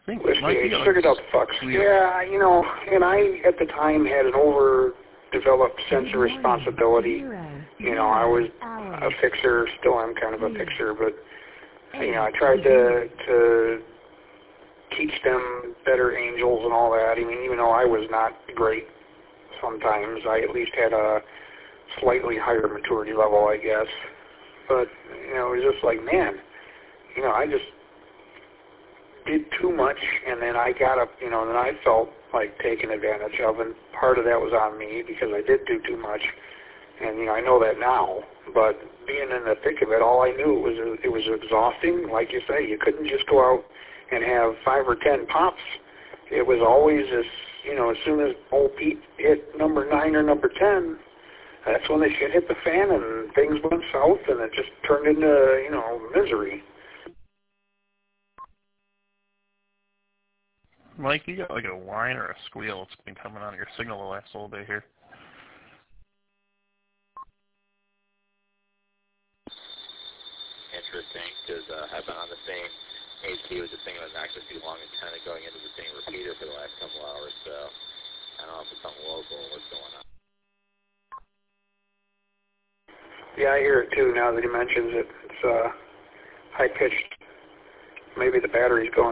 think Whiskey it might be age, figured out the fucks. squeal. Yeah, you know, and I, at the time, had an overdeveloped sense of responsibility. You know, I was a fixer, still am kind of a fixer, but, you know, I tried to teach them better angels and all that. I mean, even though I was not great sometimes, I at least had a slightly higher maturity level, I guess. But, you know, it was just like, man, you know, I just did too much, and then I got up, you know, and then I felt like taken advantage of, and part of that was on me because I did do too much, and, you know, I know that now, but being in the thick of it, all I knew was it was exhausting. Like you say, you couldn't just go out and have 5 or 10 pops. It was always this, you know, as soon as old Pete hit number 9 or number 10, that's when the shit hit the fan and things went south, and it just turned into, you know, misery. Mike, you got like a whine or a squeal that's been coming on your signal the last little bit here. Interesting, because I've been on the same HD with the thing that was actually too long and kind of going into the same repeater for the last couple hours, so I don't know if it's something local or what's going on. Yeah, I hear it too now that he mentions it. It's high-pitched. Maybe the battery's going.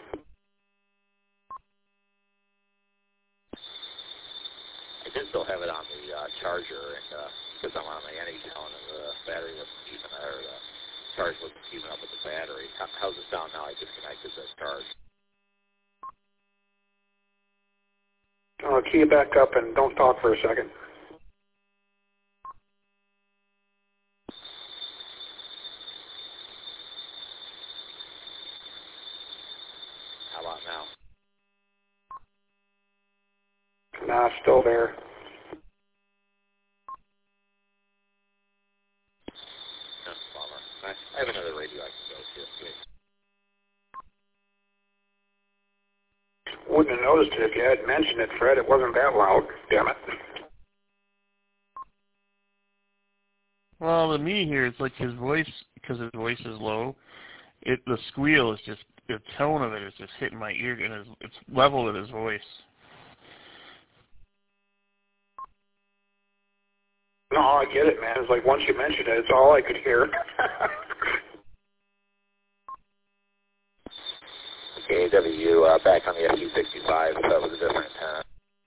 I did still have it on the charger, and because I'm on my Anytone and the battery wasn't keeping it, or the charge wasn't keeping up with the battery. How's it sound now? I disconnected the charge. Key it back up and don't talk for a second. How about now? Nah, still there. That's a bummer. I have another radio I can go to. Wouldn't have noticed it if you hadn't mentioned it, Fred. It wasn't that loud. Damn it. Well, to me here, it's like his voice, because his voice is low, the squeal is just, the tone of it is just hitting my ear, and it's level with his voice. No, I get it, man. It's like once you mentioned it, it's all I could hear. KW, back on the SU-65, so that was a different antenna.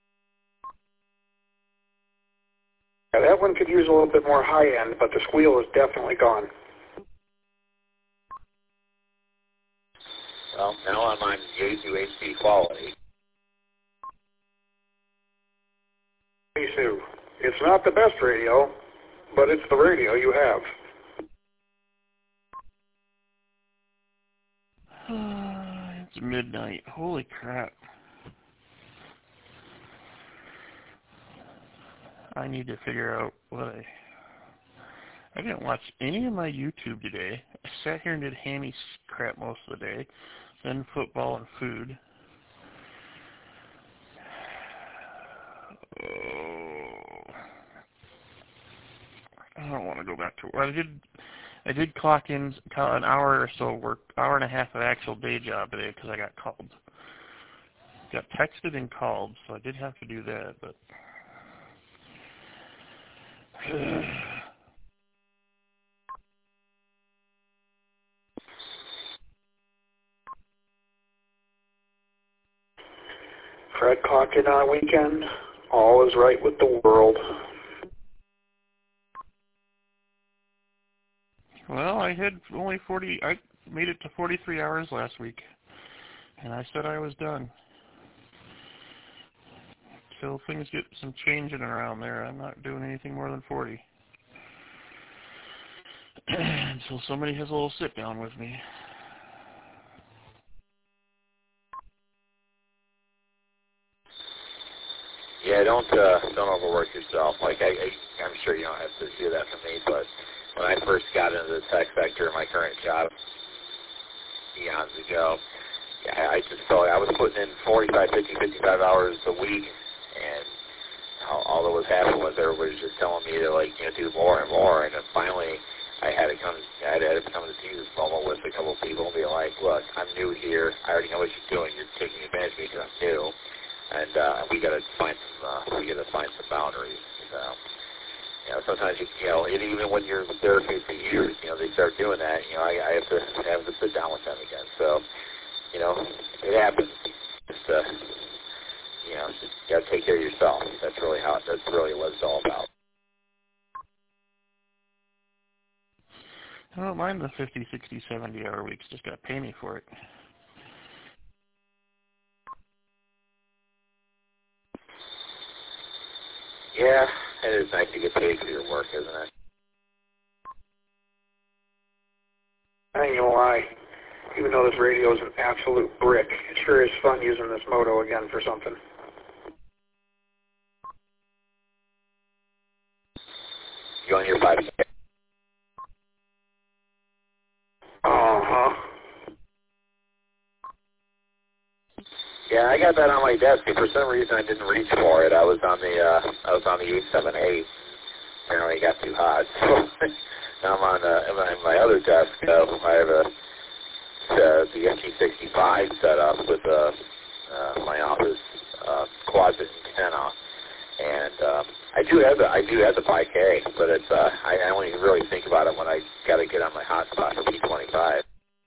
Yeah, that one could use a little bit more high end, but the squeal is definitely gone. Well, now I'm on UHD quality. Hey, Sue, it's not the best radio, but it's the radio you have. It's midnight. Holy crap. I need to figure out what I didn't watch any of my YouTube today. I sat here and did hammy crap most of the day. Then football and food. Oh. I don't want to go back to work. I did clock in an hour or so work, hour and a half of actual day job today because I got called. Got texted and called, so I did have to do that, but Fred clocked in on a weekend. All is right with the world. well, I had only I made it to 43 hours last week, and I said I was done. Till things get some changing around there, I'm not doing anything more than 40. Until somebody has a little sit down with me. Yeah, don't overwork yourself. Like I'm sure you don't have to do that for me, but when I first got into the tech sector in my current job eons ago, I just felt like I was putting in 45, 50, 55 hours a week, and all that was happening was everybody was just telling me to do more and more, and then finally I had to come to Jesus moment with a couple of people and be like, look, I'm new here. I already know what you're doing. You're taking advantage of me because I'm new, and we got to find some boundaries. So, sometimes and even when you're with therapy for years, they start doing that. I have to sit down with them again. So, it happens. Just just got to take care of yourself. That's really what it's all about. I don't mind the 50, 60, 70-hour weeks. Just got to pay me for it. Yeah, it is nice to get paid for your work, isn't it? I ain't gonna lie. Even though this radio is an absolute brick, it sure is fun using this moto again for something. You on your 5K? Uh-huh. Yeah, I got that on my desk, and for some reason I didn't reach for it. I was on the 878. Apparently it got too hot. So now I'm on my other desk. I have the MT65 set up with my office closet antenna, and I do have the 5K, but it's I only really think about it when I got to get on my hotspot for P25.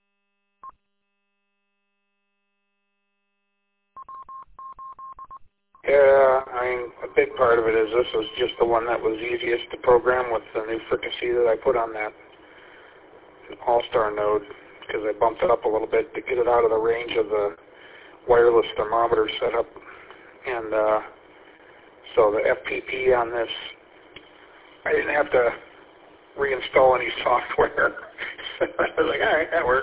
Yeah, a big part of it is this was just the one that was easiest to program with the new fricassee that I put on that All-Star node, because I bumped it up a little bit to get it out of the range of the wireless thermometer setup. And so the FPP on this, I didn't have to reinstall any software. I was like, all right, that works.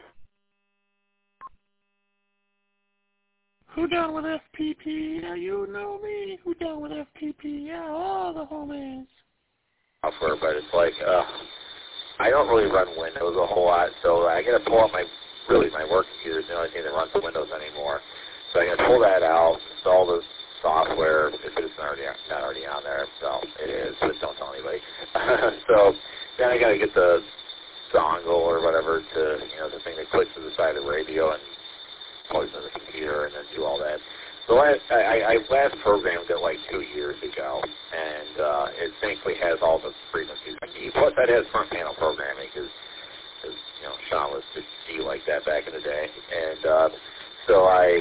Who down with FPP? Now you know me. Who down with FPP? Yeah, all the homies. Software, but it's like I don't really run Windows a whole lot, so I got to pull out my work computer is the only thing that runs Windows anymore. So I got to pull that out, install the software if it's not already on there. So it is, but don't tell anybody. So then I got to get the dongle or whatever to the thing that clicks to the side of the radio and plugs in the computer and then do all that. So I last programmed it like 2 years ago, and it thankfully has all the frequencies I need. Plus, that has front panel programming because Sean was just G like that back in the day. And so I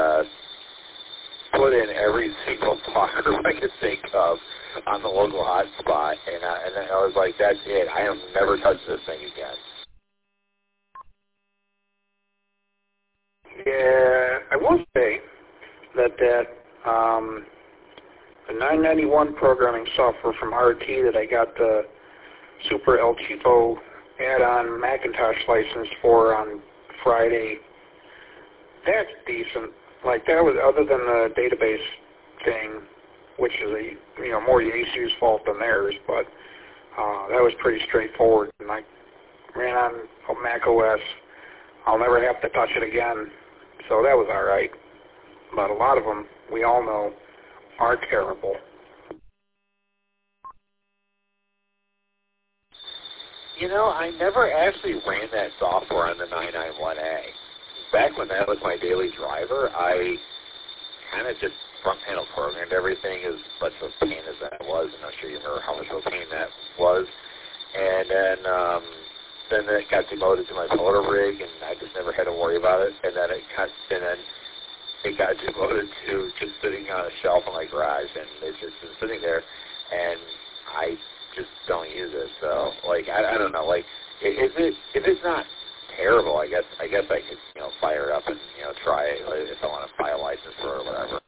put in every single talker I could think of on the local hotspot, and then I was like, that's it. I have never touched this thing again. Yeah, I will say that the 991 programming software from RT that I got the Super El Cheapo add-on Macintosh license for on Friday, that's decent. Like, that was, other than the database thing, which is more Yaesu's fault than theirs, but that was pretty straightforward. And I ran on Mac OS. I'll never have to touch it again. So that was all right. But a lot of them, we all know, are terrible. I never actually ran that software on the 991A. Back when that was my daily driver, I kind of just front panel programmed everything as much of a pain as that was. I'm not sure you remember how much of a pain that was. And then it got demoted to my motor rig, and I just never had to worry about it. And then it got demoted to just sitting on a shelf in my garage, and it's just been sitting there, and I just don't use it. So, I don't know. If it's not terrible, I guess I could fire it up and try it if I want to buy a license for it or whatever.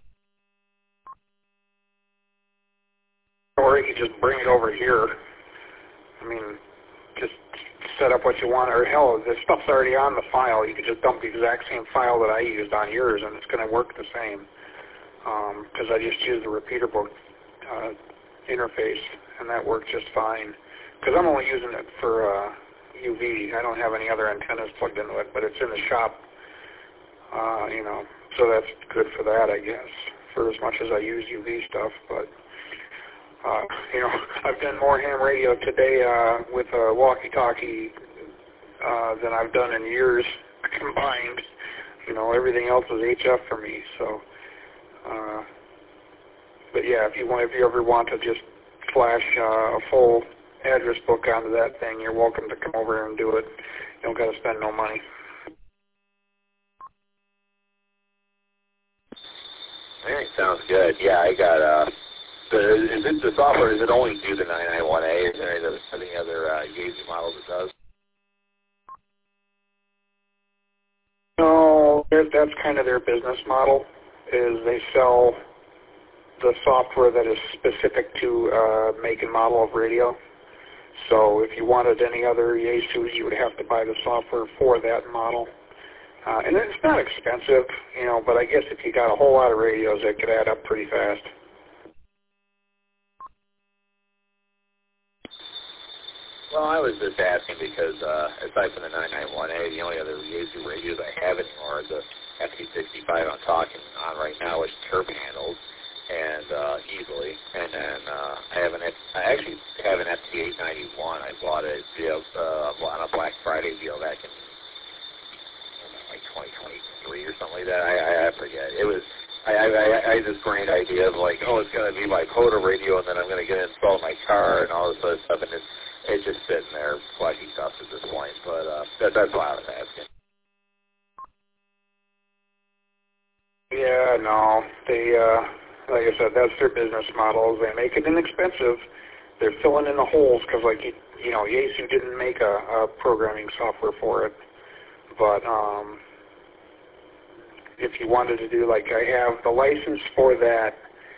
Or you could just bring it over here. I mean, just set up what you want, or hell, the stuff's already on the file. You could just dump the exact same file that I used on yours, and it's going to work the same. Because I just used the repeater book interface, and that worked just fine. Because I'm only using it for UV. I don't have any other antennas plugged into it, but it's in the shop, so that's good for that, I guess, for as much as I use UV stuff. But You know, I've done more ham radio today with a walkie-talkie than I've done in years combined. You know, everything else is HF for me. So, but yeah, if you ever want to just flash a full address book onto that thing, you're welcome to come over and do it. You don't got to spend no money. All right, sounds good. Yeah, I got is it the software? Does it only do the 991A? Is there any other Yaesu models it does? No, that's kind of their business model. Is they sell the software that is specific to make and model of radio. So if you wanted any other Yaesus, you would have to buy the software for that model. And it's not expensive, you know, but I guess if you got a whole lot of radios, it could add up pretty fast. Well, I was just asking because aside from the 991A, the only other Yaesu radios I have anymore are the FT65 I'm talking on right now, which Turp handles and easily. And then I actually have an FT891. I bought it on a Black Friday deal back in like 2023 or something like that. I forget. It was. I had this great idea of like, oh, it's going to be my Coda radio, and then I'm going to get it installed in my car and all this other stuff, and it's just sitting there collecting dust at this point. But that's why I was asking. Yeah, no, they like I said, that's their business model. They make it inexpensive. They're filling in the holes because, like you know, Yaesu didn't make a programming software for it, but if you wanted to do, like, I have the license for that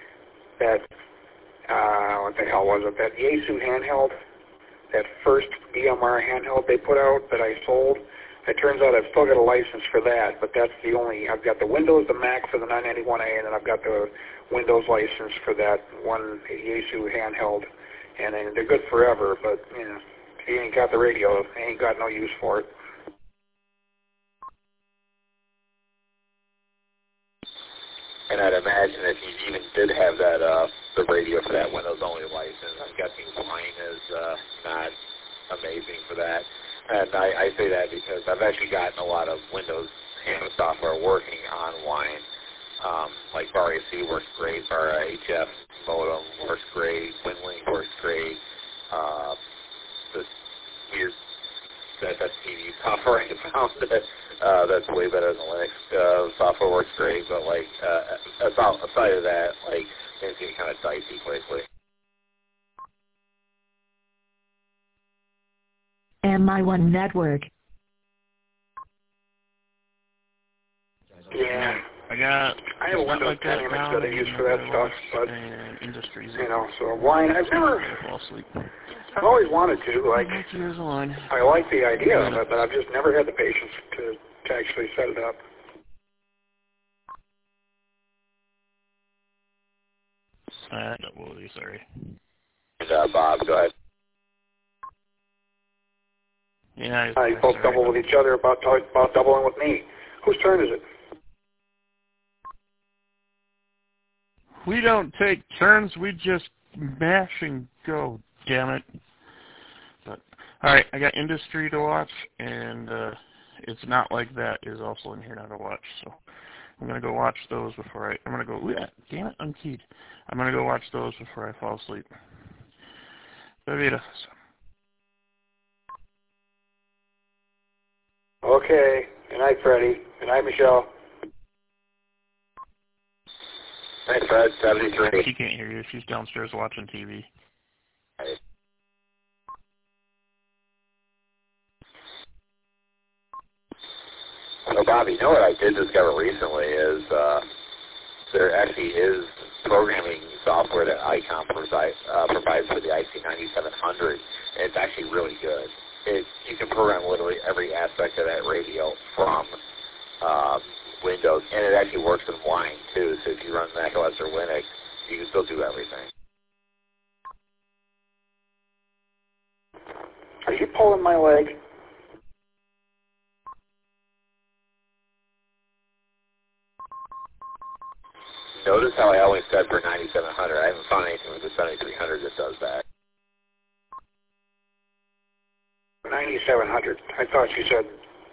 what the hell was it? That Yaesu handheld, that first BMR handheld they put out that I sold. It turns out I've still got a license for that, but that's the only. I've got the Windows, the Mac for the 991A, and then I've got the Windows license for that one Yaesu handheld. And then they're good forever, but you know, if you ain't got the radio, you ain't got no use for it. And I'd imagine if you even did have that the radio for that Windows-only license, I'm guessing Wine is not amazing for that. And I say that because I've actually gotten a lot of Windows handle software working on Wine. Like VAR-AC works great, VAR-HF modem works great, WinLink works great. This weird TV software I found that's way better than Linux software works great, but like aside of that, like things get kind of dicey quickly. MI1 Network. Yeah. I have a Windows Dynamics that I use for that stuff, but Industries, you know, so Wine, I've always wanted to, like, I like the idea of it, but I've just never had the patience to actually set it up. Sorry. And, Bob, go ahead. Yeah, you both double with each other about doubling with me. Whose turn is it? We don't take turns. We just mash and go. Damn it! But all right, I got Industry to watch, and It's Not Like That is also in here now to watch. So I'm gonna go watch those before I'm gonna go. Yeah, damn it, unkeyed. I'm gonna go watch those before I fall asleep. Davidas. Okay. Good night, Freddie. Good night, Michelle. Hey, Fred, 73. She can't hear you. She's downstairs watching TV. So, Bobby, you know what I did discover recently is there actually is programming software that ICOM provides for the IC9700. And it's actually really good. You can program literally every aspect of that radio from Windows, and it actually works with Wine, too. So if you run Mac OS or Linux, you can still do everything. Are you pulling my leg? notice how I always said for 9700. I haven't found anything with the 7300 that does that. 9700. I thought you said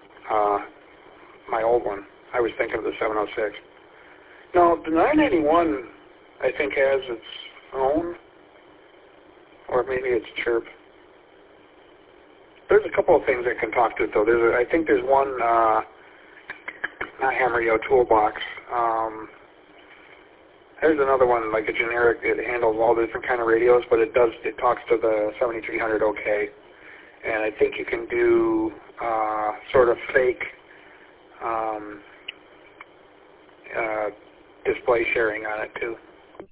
my old one. I was thinking of the 706. No, the 991 I think has its own, or maybe it's chirp. There's a couple of things that can talk to it though. I think there's one, not Hammer-Yo toolbox. There's another one like a generic. It handles all the different kind of radios, but it talks to the 7300 okay. And I think you can do sort of fake display sharing on it too.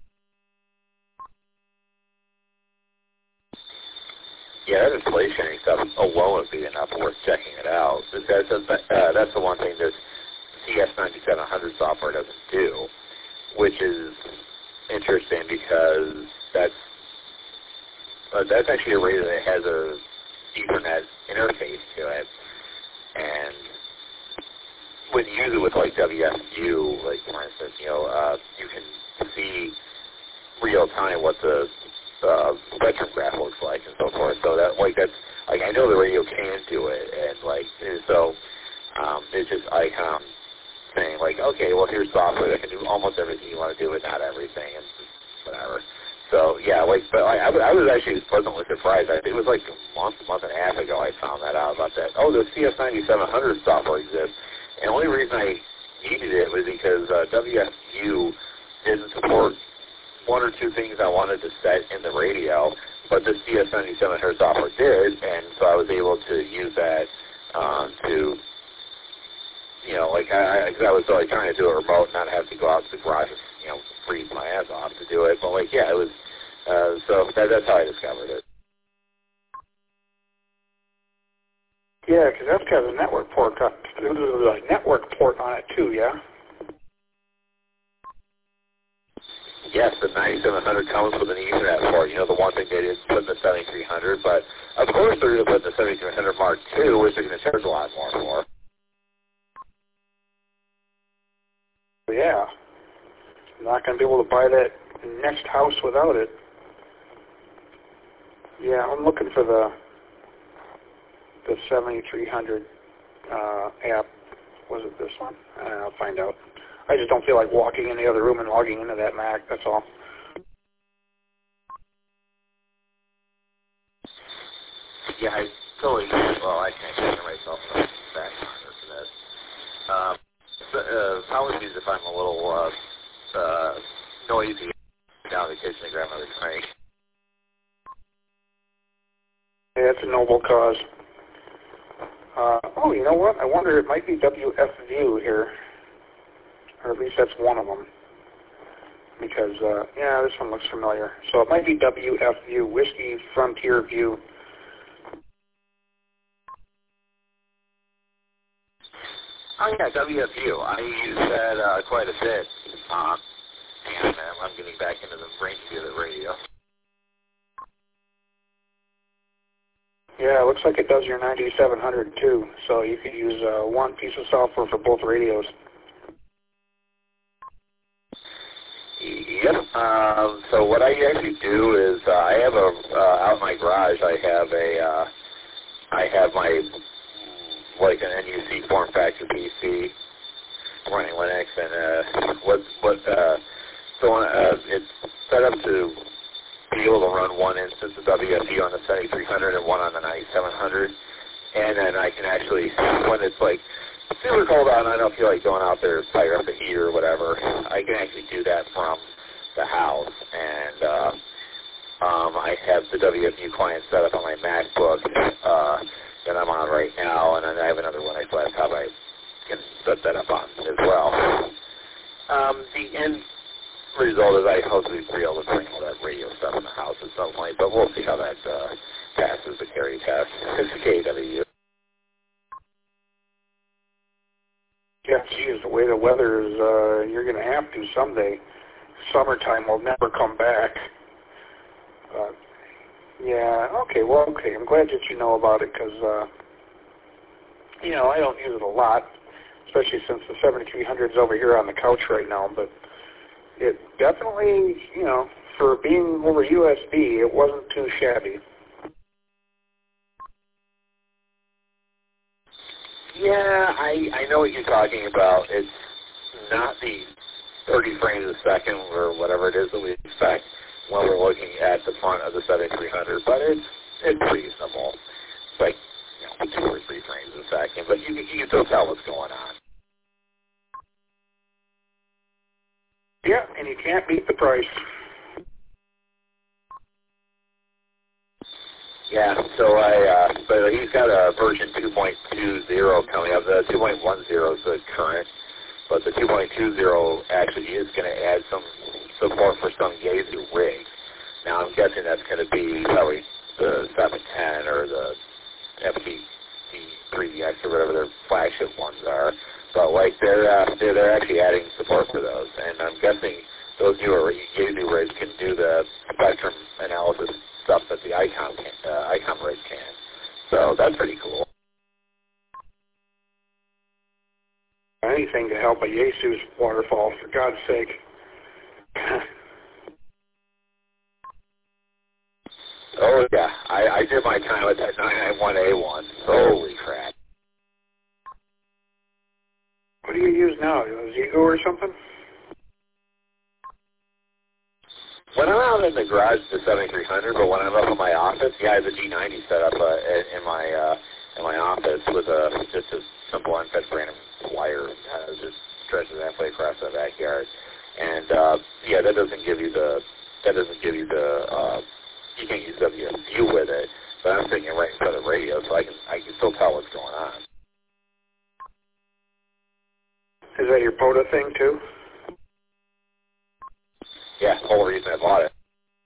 Yeah, that display sharing stuff alone would be enough worth checking it out. That's the one thing that CS9700 software doesn't do, which is interesting because that's actually a radio that has a Ethernet interface to it, and when you use it with like WFU, like for instance, you can see real time what the spectrum graph looks like and so forth. So I know the radio can do it, and so it's just ICOM saying like, okay, well here's software that can do almost everything you want to do, but not everything, and whatever. So yeah, but I was actually pleasantly surprised. It was like a month and a half ago I found that out about that. Oh, the CS9700 software exists. And the only reason I needed it was because WFU didn't support one or two things I wanted to set in the radio, but the CS9700 software did, and so I was able to use that to, I was like trying to do it remote, not have to go out to the garage and, freeze my ass off to do it. But it was, so that's how I discovered it. Yeah, because that's got a network port. There's a network port on it too, yeah? Yes, the 9700 comes with an Ethernet port. The one thing they didn't put in the 7300, but of course they're going to put in the 7300 Mark II, which they're going to charge a lot more for. Yeah. I'm not going to be able to buy that next house without it. Yeah, I'm looking for the 7300 app. Was it this one? I'll find out. I just don't feel like walking in the other room and logging into that Mac, that's all. Yeah, I totally, I can't get myself back on this. Apologies if I'm a little noisy down in the kitchen to grab another drink. Yeah, it's a noble cause. Oh, you know what? I wonder, it might be WFView here. Or at least that's one of them. Because, yeah, this one looks familiar. So it might be WFView, Whiskey Frontier View. Oh, yeah, WFU. I use that quite a bit. And I'm getting back into the range view of the radio. Yeah, it looks like it does your 9700 too. So you could use one piece of software for both radios. Yep. So what I actually do is I have out in my garage. I have my like an NUC form factor PC running Linux, and it's set up to be able to run one instance of WFU on the 7300 and one on the 9700, and then I can actually, when it's like super cold out and I don't feel like going out there to fire up the heater or whatever, I can actually do that from the house. And I have the WFU client set up on my MacBook that I'm on right now, and then I have another Linux laptop I can set that up on as well. The end result is I hope we'll be able to bring all that radio stuff in the house at some point, but we'll see how that passes the carry test. It's KW. Yeah, geez, the way the weather is, you're going to have to someday. Summertime will never come back. Yeah, okay, well, okay. I'm glad that you know about it because, I don't use it a lot, especially since the 7300 is over here on the couch right now. But, it definitely, you know, for being over USB, it wasn't too shabby. Yeah, I know what you're talking about. It's not the 30 frames a second or whatever it is that we expect when we're looking at the front of the 7300, but it's reasonable. It's like, you know, 2 or 3 frames a second, but you can still tell what's going on. Yeah, and you can't beat the price. Yeah, so but he's got a version 2.20 coming up. The 2.10 is the current, but the 2.20 actually is going to add some support for some Yaesu rigs. Now I'm guessing that's going to be probably the 710 or the FT3DX or whatever their flagship ones are. But like they're actually adding support for those, and I'm guessing those newer Yaesu rigs can do the spectrum analysis stuff that the ICOM rigs can. So that's pretty cool. Anything to help a Yaesu's waterfall, for God's sake. Oh yeah, I did my time with that 991A1. Holy crap. What do you use now? A Zigo or something? When I'm out in the garage, the 7300, but when I'm up in my office, yeah, I have the G90 set up in my office with just a simple unfed random wire just stretches halfway across the backyard, and yeah, that doesn't give you the you can't use WSU with it, but I'm sitting right in front of the radio, so I can still tell what's going on. Is that your POTA thing too? Yeah, the whole reason I bought it.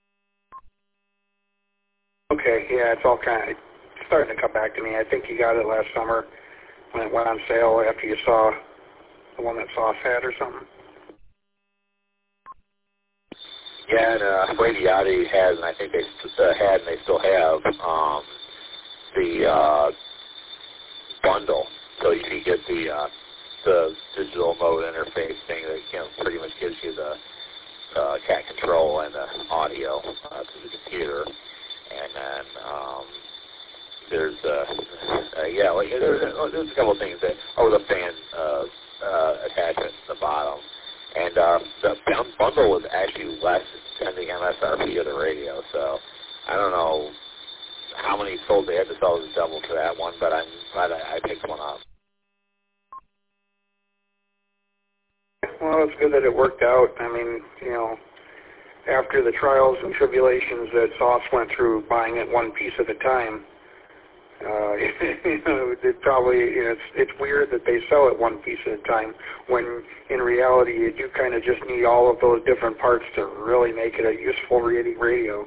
Okay, yeah, it's all kind of starting to come back to me. I think you got it last summer when it went on sale after you saw the one that Sauce had or something. Yeah, and Radiotti has, and I think they had, and they still have, the bundle. So you can get the digital mode interface thing that pretty much gives you the cat control and the audio to the computer, and then there's there's a couple of things that the fan attachment at the bottom, and the bundle was actually less than the MSRP of the radio. So I don't know how many sold. They had to sell as a double for that one, but I'm glad I picked one up. Well, it's good that it worked out. I mean, you know, after the trials and tribulations that Sauce went through buying it one piece at a time, you know, it probably, you know, it's weird that they sell it one piece at a time when in reality you do kind of just need all of those different parts to really make it a useful radio.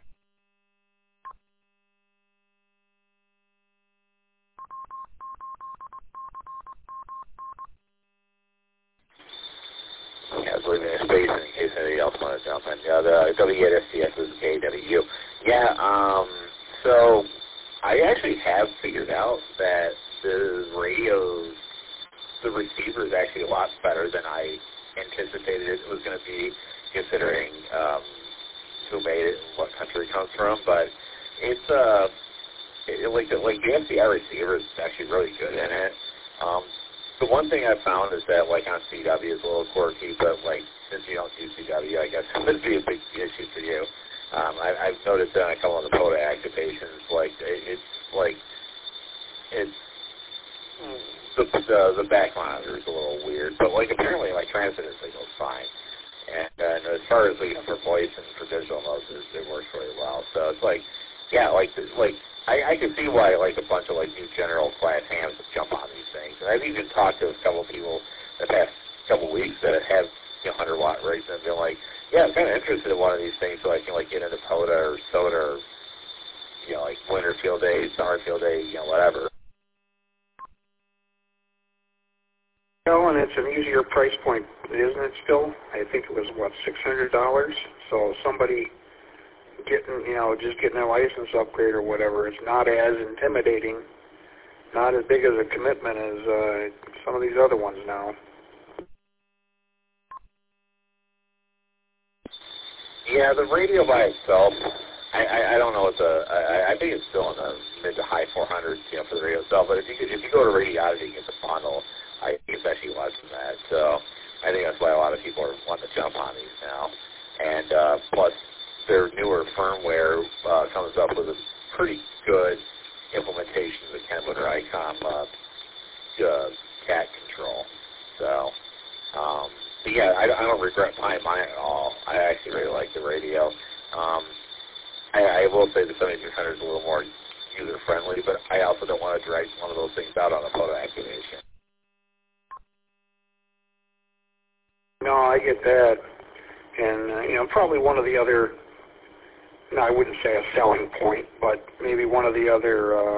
Yeah, I was leaving a space in case anybody else wanted to jump in. Yeah, the W8SDX is KW. Yeah, so I actually have figured out that the radios, the receiver is actually a lot better than I anticipated it was going to be, considering who made it and what country it comes from. But it's like the FCR receiver is actually really good in it. The one thing I've found is that, like, on CW is a little quirky, but, like, since you don't use CW, I guess it would be a big issue for you. I've noticed that on a couple of the POTA activations, like, the back monitor is a little weird, but, like, apparently my transmitter signal's fine. And as far as, like, for voice and for digital modes, it works really well. So it's like, yeah, I can see why, like, a bunch of, like, new general class hams would jump on these things. And I've even talked to a couple of people the past couple of weeks that have, 100-watt rigs and been like, yeah, I'm kind of interested in one of these things so I can, like, get into POTA or SOTA or, like, winter field day, summer field day, whatever. Well, and it's an easier price point, isn't it still? I think it was, $600? So somebody just getting a license upgrade or whatever, it's not as intimidating, not as big as a commitment as some of these other ones now. Yeah, the radio by itself, I don't know what I think it's still in the mid to high 400s, for the radio itself. But if you go to Radiology and get the bundle, I think it's actually less than that. So I think that's why a lot of people are wanting to jump on these now. And plus, their newer firmware comes up with a pretty good implementation of the Kenwood or ICOM cat control. So, but yeah, I don't regret buying mine at all. I actually really like the radio. I will say the 7300 is a little more user-friendly, but I also don't want to drag one of those things out on a photo activation. No, I get that. And, probably one of the other, no, I wouldn't say a selling point, but maybe one of the other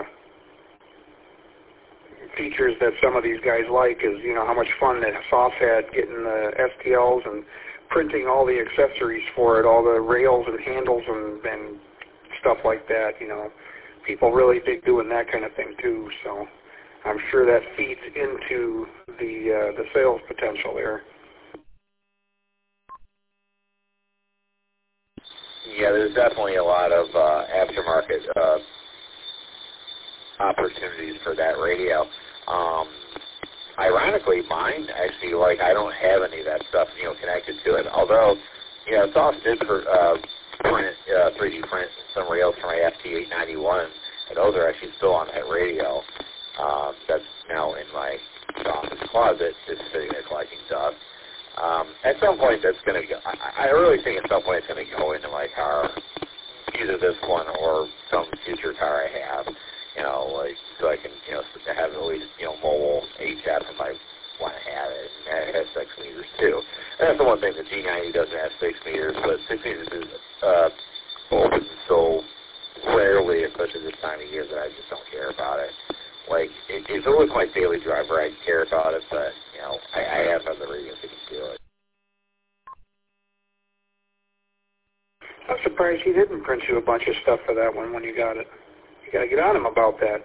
features that some of these guys like is, how much fun that Sauce had getting the STLs and printing all the accessories for it, all the rails and handles and stuff like that. People really dig doing that kind of thing too. So I'm sure that feeds into the sales potential there. Yeah, there's definitely a lot of aftermarket opportunities for that radio. Ironically, mine actually, I don't have any of that stuff, connected to it. Although, Sauce did print 3D print some rails for my FT891, and those are actually still on that radio. That's now in my office closet, just sitting there collecting dust. At some point, that's going to go. I really think at some point it's going to go into my car, either this one or some future car I have. So I can, have at least, mobile HF if I want to have it. And it has 6 meters, too. And that's the one thing, the G90 doesn't have 6 meters, but 6 meters is open so rarely, especially this time of year, that I just don't care about it. If it was my daily driver, I'd care about it, but, I have other radios that can do it. I'm surprised he didn't print you a bunch of stuff for that one when you got it. You got to get on him about that.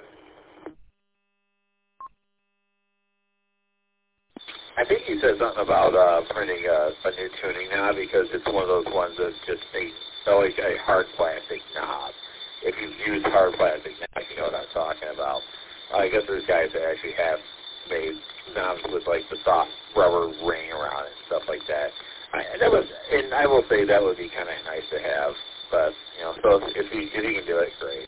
I think he said something about printing a new tuning knob because it's one of those ones that's just a hard plastic knob. If you've used hard plastic knobs, you know what I'm talking about. I guess there's guys that actually have made knobs with the soft rubber ring around it and stuff like that. And I will say that would be kind of nice to have. But so if he can do it, great.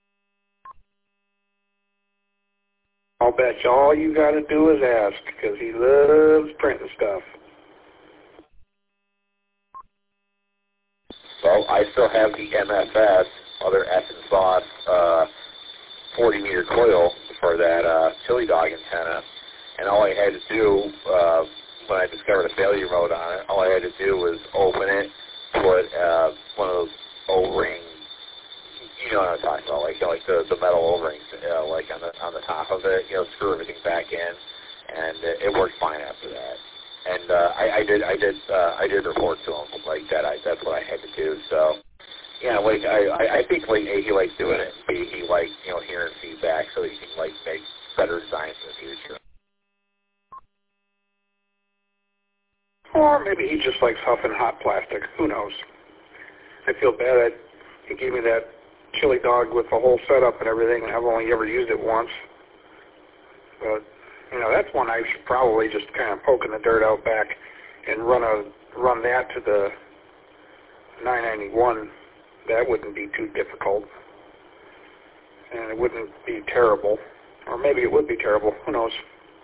I'll bet you all you got to do is ask, because he loves printing stuff. Well, I still have the MFS, other S and Sauce 40-meter coil for that chili dog antenna, and all I had to do when I discovered a failure mode on it, all I had to do was open it, put one of those O-ring. You know what I'm talking about, like the metal O-rings, on the top of it, screw everything back in, and it worked fine after that. And I did report to him that. That's what I had to do. So, yeah, I think A, he likes doing it, and B, he likes hearing feedback so he can make better designs in the future. Or maybe he just likes huffing hot plastic. Who knows? I feel bad that he gave me that chili dog with the whole setup and everything, and I've only ever used it once. But, that's one I should probably just kind of poke in the dirt out back and run that to the 991. That wouldn't be too difficult. And it wouldn't be terrible. Or maybe it would be terrible. Who knows?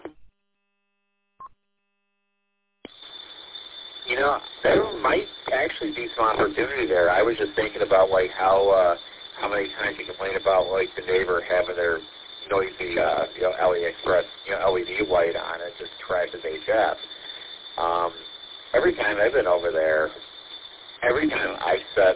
There might actually be some opportunity there. I was just thinking about how many times you complain about the neighbor having their noisy AliExpress LED light on it, just trashes HF. Every time I've been over there, every time I set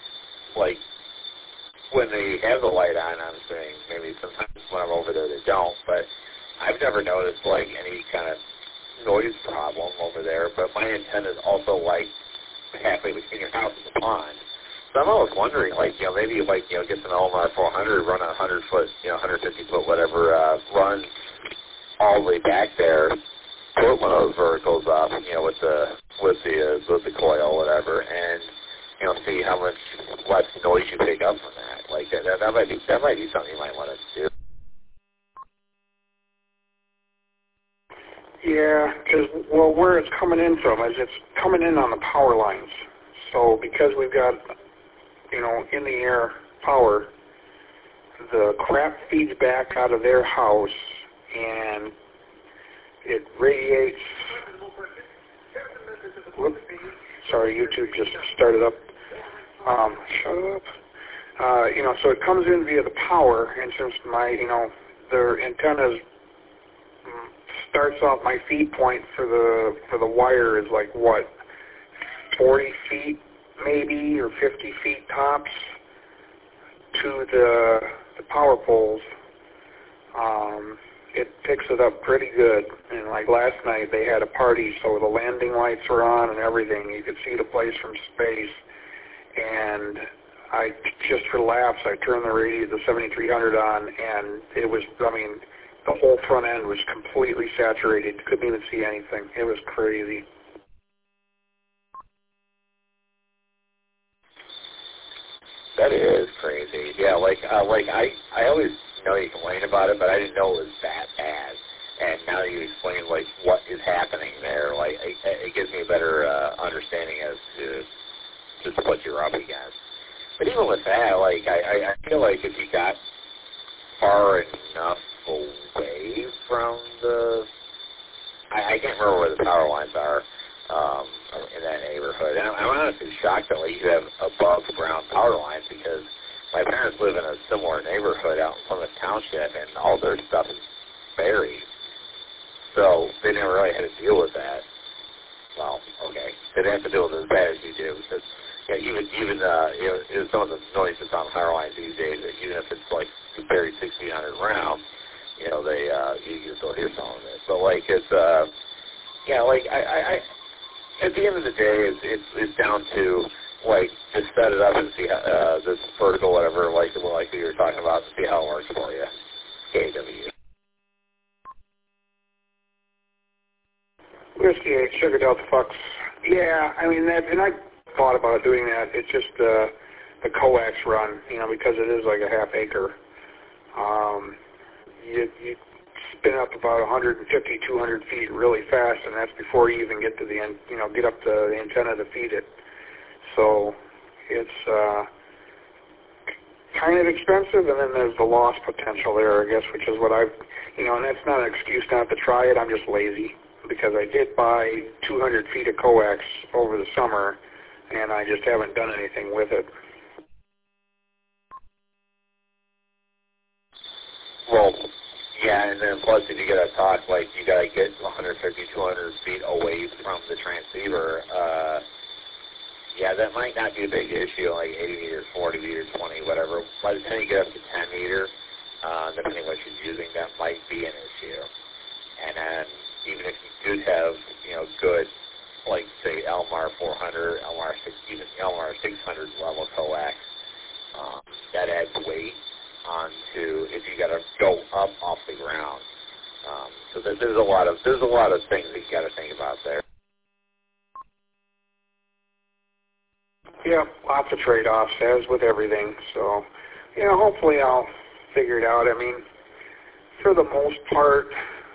when they have the light on, I'm saying maybe sometimes when I'm over there they don't, but I've never noticed any kind of noise problem over there. But my antenna is also halfway between your house and the pond. So I'm always wondering, maybe get some LMR 400, run a 100-foot, 150-foot, whatever, run all the way back there, put one of those verticals up, with the coil, whatever, and much less noise you pick up from that. Like that might be something you might want to do. Yeah, because, well, where it's coming in from is it's coming in on the power lines. So because we've got, in the air power, the crap feeds back out of their house and it radiates. Whoop, sorry, YouTube just started up. Shut up. So it comes in via the power, and since their antennas starts off, my feed point for the wire is like what, 40 feet maybe, or 50 feet tops to the power poles. It picks it up pretty good. And like last night they had a party, so the landing lights were on and everything. You could see the place from space. And I, just for laughs, I turned the 7300 on, and it was, the whole front end was completely saturated. Couldn't even see anything. It was crazy. That is crazy. Yeah, I always you complain about it, but I didn't know it was that bad. And now that you explain what is happening there, it gives me a better understanding as to just what you're up against. But even with that, I feel like if you got far enough away from I can't remember where the power lines are in that neighborhood. And I'm honestly shocked that you have above ground power lines, because my parents live in a similar neighborhood out in Plymouth Township, and all their stuff is buried. So they never really had to deal with that. Well, okay, they didn't have to deal with it as bad as you do, because even some of the noise that's on power lines these days, even if it's buried 6 feet underground, you still hear some of it. But it's I at the end of the day, it's down to just set it up and see how this vertical whatever like we were talking about, and see how it works for you. KW. Whiskey 8, Sugar Delta Fox. Yeah, and I thought about doing that. It's just the coax run, because it is like a half acre. You spin up about 150, 200 feet really fast, and that's before you even get to the end, get up to the antenna to feed it. So it's kind of expensive, and then there's the loss potential there, I guess, which is what I've, and that's not an excuse not to try it. I'm just lazy, because I did buy 200 feet of coax over the summer, and I just haven't done anything with it. Well, yeah, and then plus if you got to talk, you got to get 150, 200 feet away from the transceiver, yeah, that might not be a big issue, 80 meters, 40 meters, 20, whatever. By the time you get up to 10 meters, depending what you're using, that might be an issue. And then even if you do have, good, say, Elmar 400, even Elmar 600 level coax, that adds weight onto if you got to go up off the ground. So there's a lot of things that you got to think about there. Yeah, lots of trade-offs, as with everything. So, hopefully I'll figure it out. For the most part,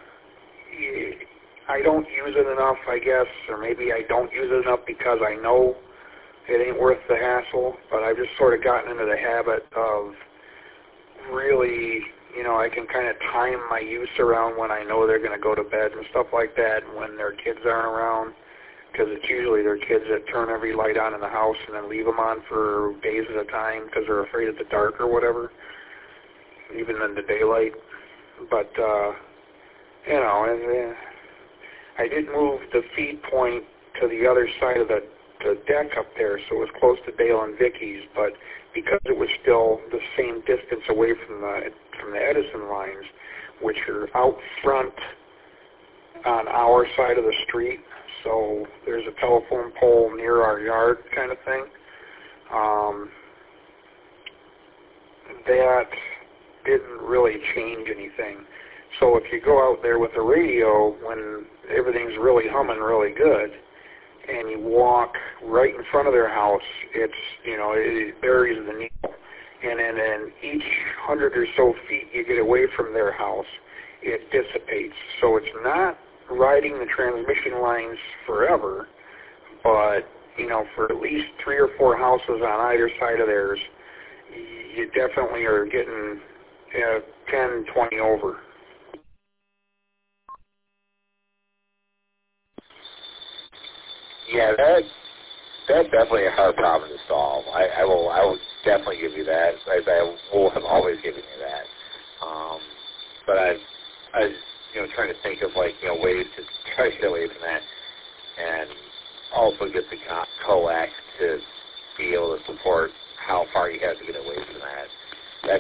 I don't use it enough, I guess, or maybe I don't use it enough because I know it ain't worth the hassle, but I've just sort of gotten into the habit of really, I can kind of time my use around when I know they're going to go to bed and stuff like that, and when their kids aren't around, because it's usually their kids that turn every light on in the house and then leave them on for days at a time because they're afraid of the dark or whatever, even in the daylight. But, I did move the feed point to the other side of the deck up there, so it was close to Dale and Vicky's, but because it was still the same distance away from the Edison lines, which are out front on our side of the street, so there's a telephone pole near our yard kind of thing, that didn't really change anything. So if you go out there with the radio when everything's really humming really good, and you walk right in front of their house, it's, it buries the needle. And then in each 100 or so feet you get away from their house, it dissipates. So it's not riding the transmission lines forever, but, for at least 3 or 4 houses on either side of theirs, you definitely are getting 10, 20 over. Yeah, that's definitely a hard problem to solve. I will definitely give you that. I will have always given you that. But I trying to think of ways to try to get away from that, and also get the coax to be able to support how far you have to get away from that.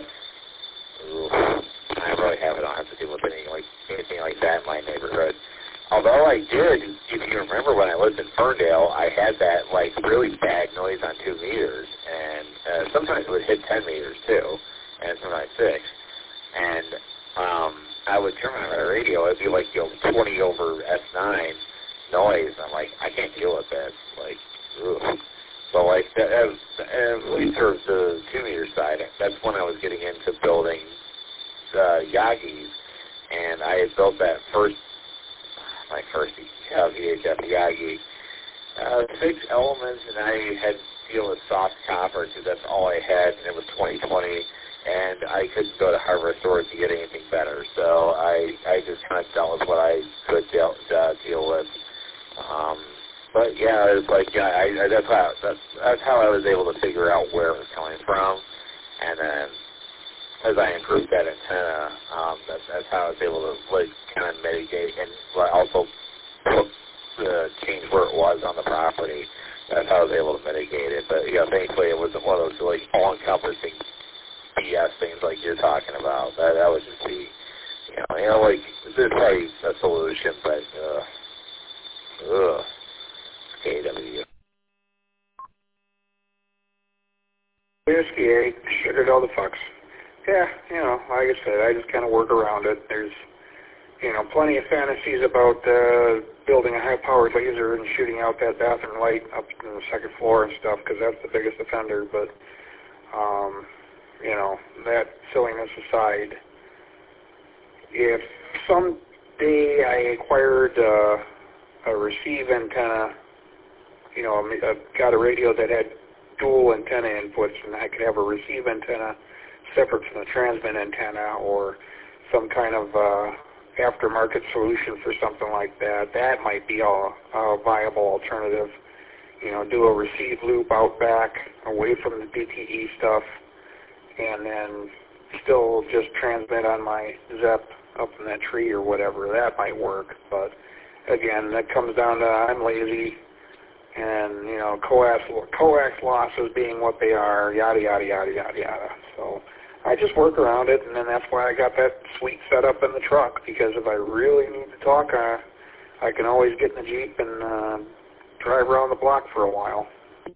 I really don't have to deal with anything like that in my neighborhood. Although I did, if you remember when I lived in Ferndale, I had that really bad noise on 2 meters, and sometimes it would hit 10 meters too, and sometimes 6. And I would turn on my radio, it'd be 20 over S9 noise. I'm like, I can't deal with that. Ugh. So at least for the 2 meter side, that's when I was getting into building Yagis, and I had built that my first VHF Yagi, 6 elements, and I had to deal with soft copper because that's all I had, and it was 2020, and I couldn't go to hardware stores to get anything better, so I just kind of dealt with what I could deal with. But yeah, it's that's how I was able to figure out where it was coming from, and then as I improved that antenna, that's how I was able to kind of mitigate and also change where it was on the property. That's how I was able to mitigate it. But thankfully it wasn't one of those all-encompassing BS things like you're talking about. That would just be, there's probably a solution, but KW. Whiskey 8, sugared all the fucks. Yeah, like I said, I just kind of work around it. There's, plenty of fantasies about building a high-powered laser and shooting out that bathroom light up in the 2nd floor and stuff, because that's the biggest offender. But, that silliness aside, if someday I acquired a receive antenna, I got a radio that had dual antenna inputs, and I could have a receive antenna separate from the transmit antenna, or some kind of aftermarket solution for something like that, that might be a viable alternative. Do a receive loop out back, away from the DTE stuff, and then still just transmit on my ZEP up in that tree or whatever. That might work, but again, that comes down to I'm lazy, and coax losses being what they are, yada yada yada yada yada. So I just work around it, and then that's why I got that sweet setup in the truck, because if I really need to talk, I can always get in the Jeep and drive around the block for a while.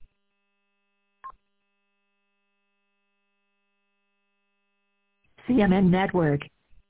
CMN Network.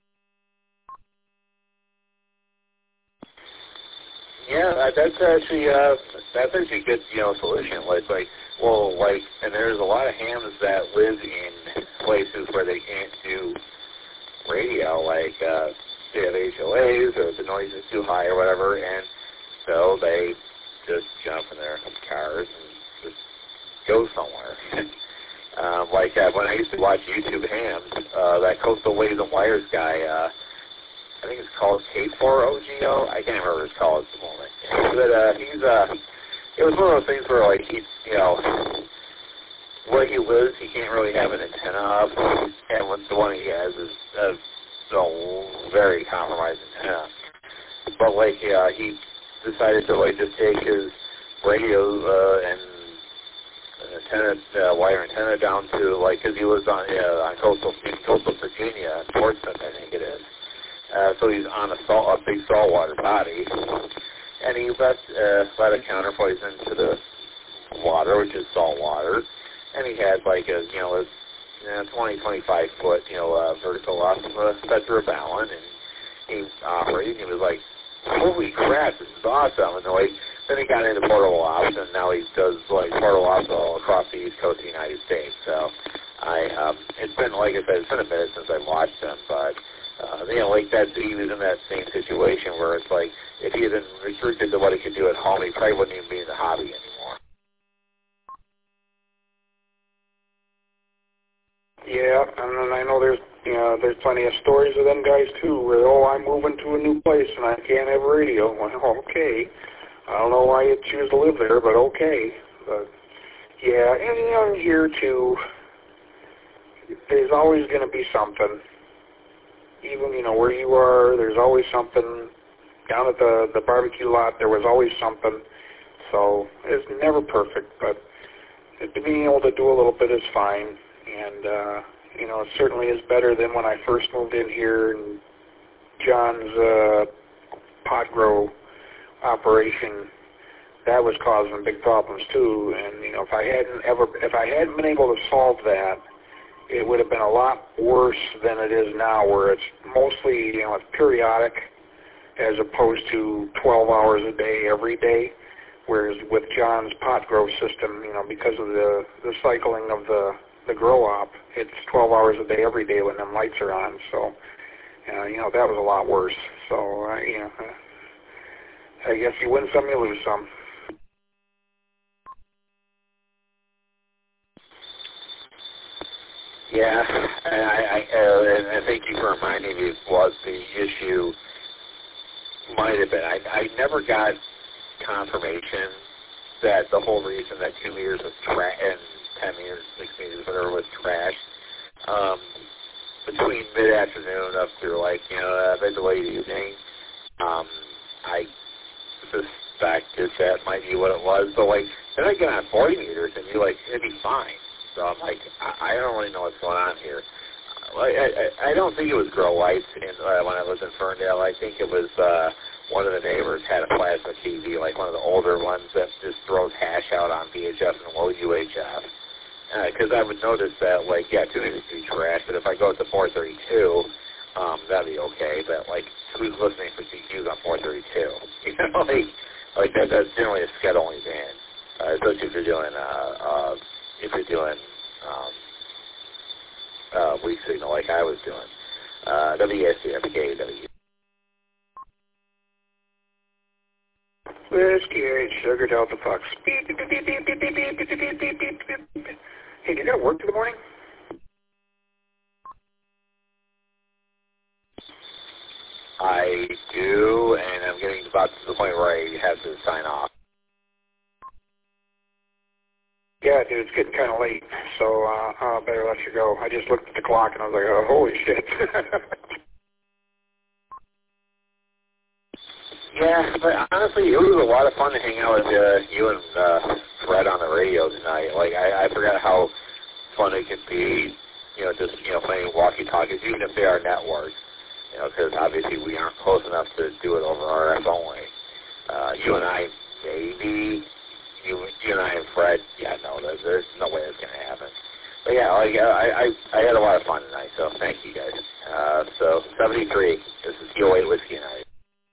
Yeah, that's actually a good solution. And there's a lot of hams that live in places where they can't do radio, they have HOAs or the noise is too high or whatever, and so they just jump in their cars and just go somewhere. When I used to watch YouTube hams, that Coastal Waves and Wires guy, I think it's called K4OGO. I can't remember what it's called at the moment. But it was one of those things where where he lives, he can't really have an antenna up, and the one he has is a very compromised antenna. But he decided to just take his radio and antenna, wire antenna down to because he lives on coastal Virginia, Portsmouth, I think it is. So he's on a big saltwater body, and he let a counterpoise into the water, which is salt water, and he had a 20-25 foot vertical off of a Spectra Ballon, and he was operating. He was like, "Holy crap, this is awesome!" And then he got into portable ops, and now he does like portable ops all across the East Coast of the United States. So it's been, like I said, it's been a minute since I've watched him, but like that, he was in that same situation where it's like if he had been restricted to what he could do at home, he probably wouldn't even be in the hobby anymore. Yeah, and then I know there's plenty of stories of them guys too, where I'm moving to a new place and I can't have radio. Well, okay, I don't know why you choose to live there, but okay. But yeah, and here too, there's always going to be something. Even where you are, there's always something. Down at the barbecue lot, there was always something. So it's never perfect, but being able to do a little bit is fine. And, it certainly is better than when I first moved in here and John's pot grow operation. That was causing big problems too. And, if I hadn't been able to solve that, it would have been a lot worse than it is now, where it's mostly, it's periodic as opposed to 12 hours a day every day. Whereas with John's pot grow system, because of the cycling of the grow op, it's 12 hours a day every day when them lights are on. So, that was a lot worse. So, I guess you win some, you lose some. Yeah, and thank you for reminding me what the issue might have been. I never got confirmation that the whole reason that 2 meters was trash and 10 meters, 6 meters, whatever, was trash, between mid-afternoon up through mid to late evening, I suspected that might be what it was. But then I get on 40 meters and it'd be fine. So I'm like, I don't really know what's going on here. I don't think it was grow lights when I was in Ferndale. I think it was one of the neighbors had a plasma TV, like one of the older ones that just throws hash out on VHF and low UHF. Because I would notice that, 2 meters would be trash, but if I go to 432, that'd be okay. But, who's listening for CQs on 432? That's generally a sched-only band, especially if you're doing weak signal like I was doing. WSCFKW. Whiskey 8, Sugar Delta Fox. Beep, beep, beep, beep, beep, beep, beep, beep, beep, beep, beep, beep, beep. Hey, do you got to work in the morning? I do, and I'm getting about to the point where I have to sign off. Yeah, dude, it's getting kind of late, so I better let you go. I just looked at the clock and I was like, oh, holy shit. Yeah, but honestly, it was a lot of fun to hang out with you and Fred on the radio tonight. I forgot how fun it can be, just playing walkie-talkies, even if they are networks. Because obviously we aren't close enough to do it over RF only. You and I, maybe. You and I and Fred, no, there's no way that's going to happen. But yeah, I had a lot of fun tonight, so thank you guys. So 73, this is Q8 Whiskey Night.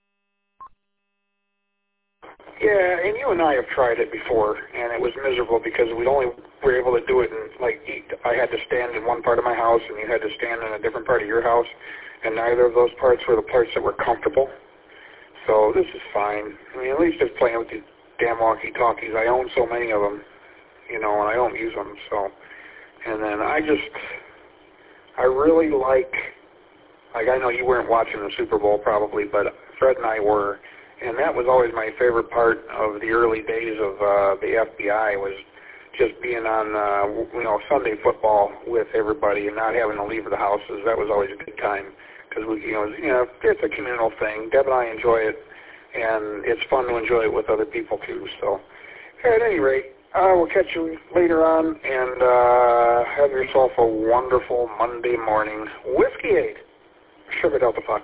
Yeah, and you and I have tried it before, and it was miserable because we only were able to do it in, I had to stand in one part of my house, and you had to stand in a different part of your house, and neither of those parts were the parts that were comfortable. So this is fine. I mean, at least just playing with the damn walkie-talkies. I own so many of them, and I don't use them, so. And then I really like, I know you weren't watching the Super Bowl probably, but Fred and I were, and that was always my favorite part of the early days of the FBI was just being on, Sunday football with everybody and not having to leave the houses. That was always a good time because it's a communal thing. Deb and I enjoy it, and it's fun to enjoy it with other people too. So, at any rate, we'll catch you later on, and have yourself a wonderful Monday morning. Whiskey 8, Sugar Delta Fox.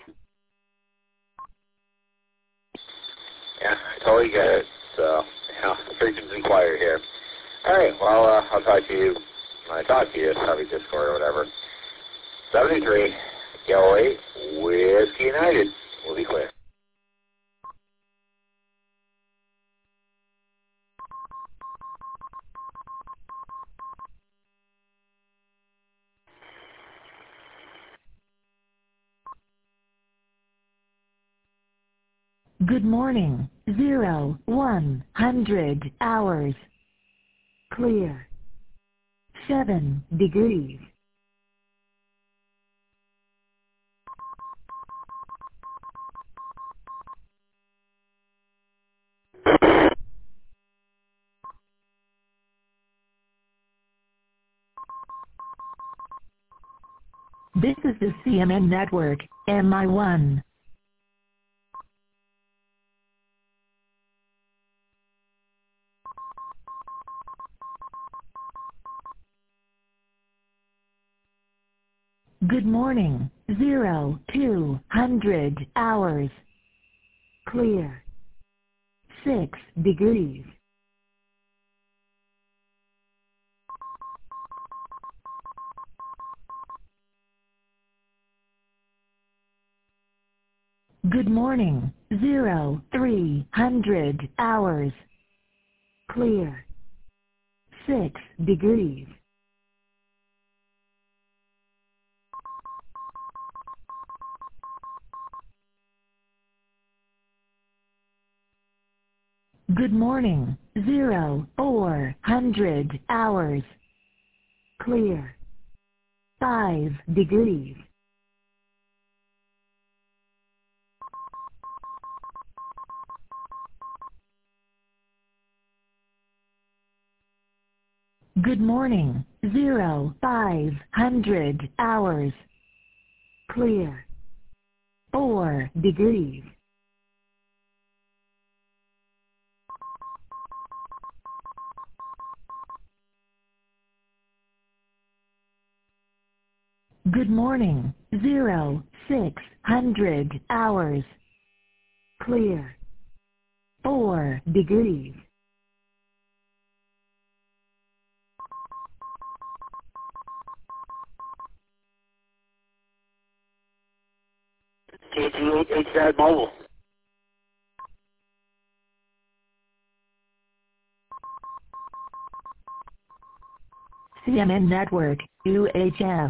Yeah, I totally get it. So, freedom's inquired here. All right, well, I'll talk to you when I talk to you, probably Discord or whatever. 73, Q8, Whiskey United. We'll be clear. Good morning. 100 hours. Clear. 7 degrees. This is the CMN Network, MI1. Good morning. 200 hours. Clear. 6 degrees. Good morning. 300 hours. Clear. 6 degrees. Good morning. 400 hours. Clear. 5 degrees. Good morning. 500 hours. Clear. 4 degrees. Good morning. 600 hours. Clear. 4 degrees. KG8HZ Mobile. CMN Network, UHF.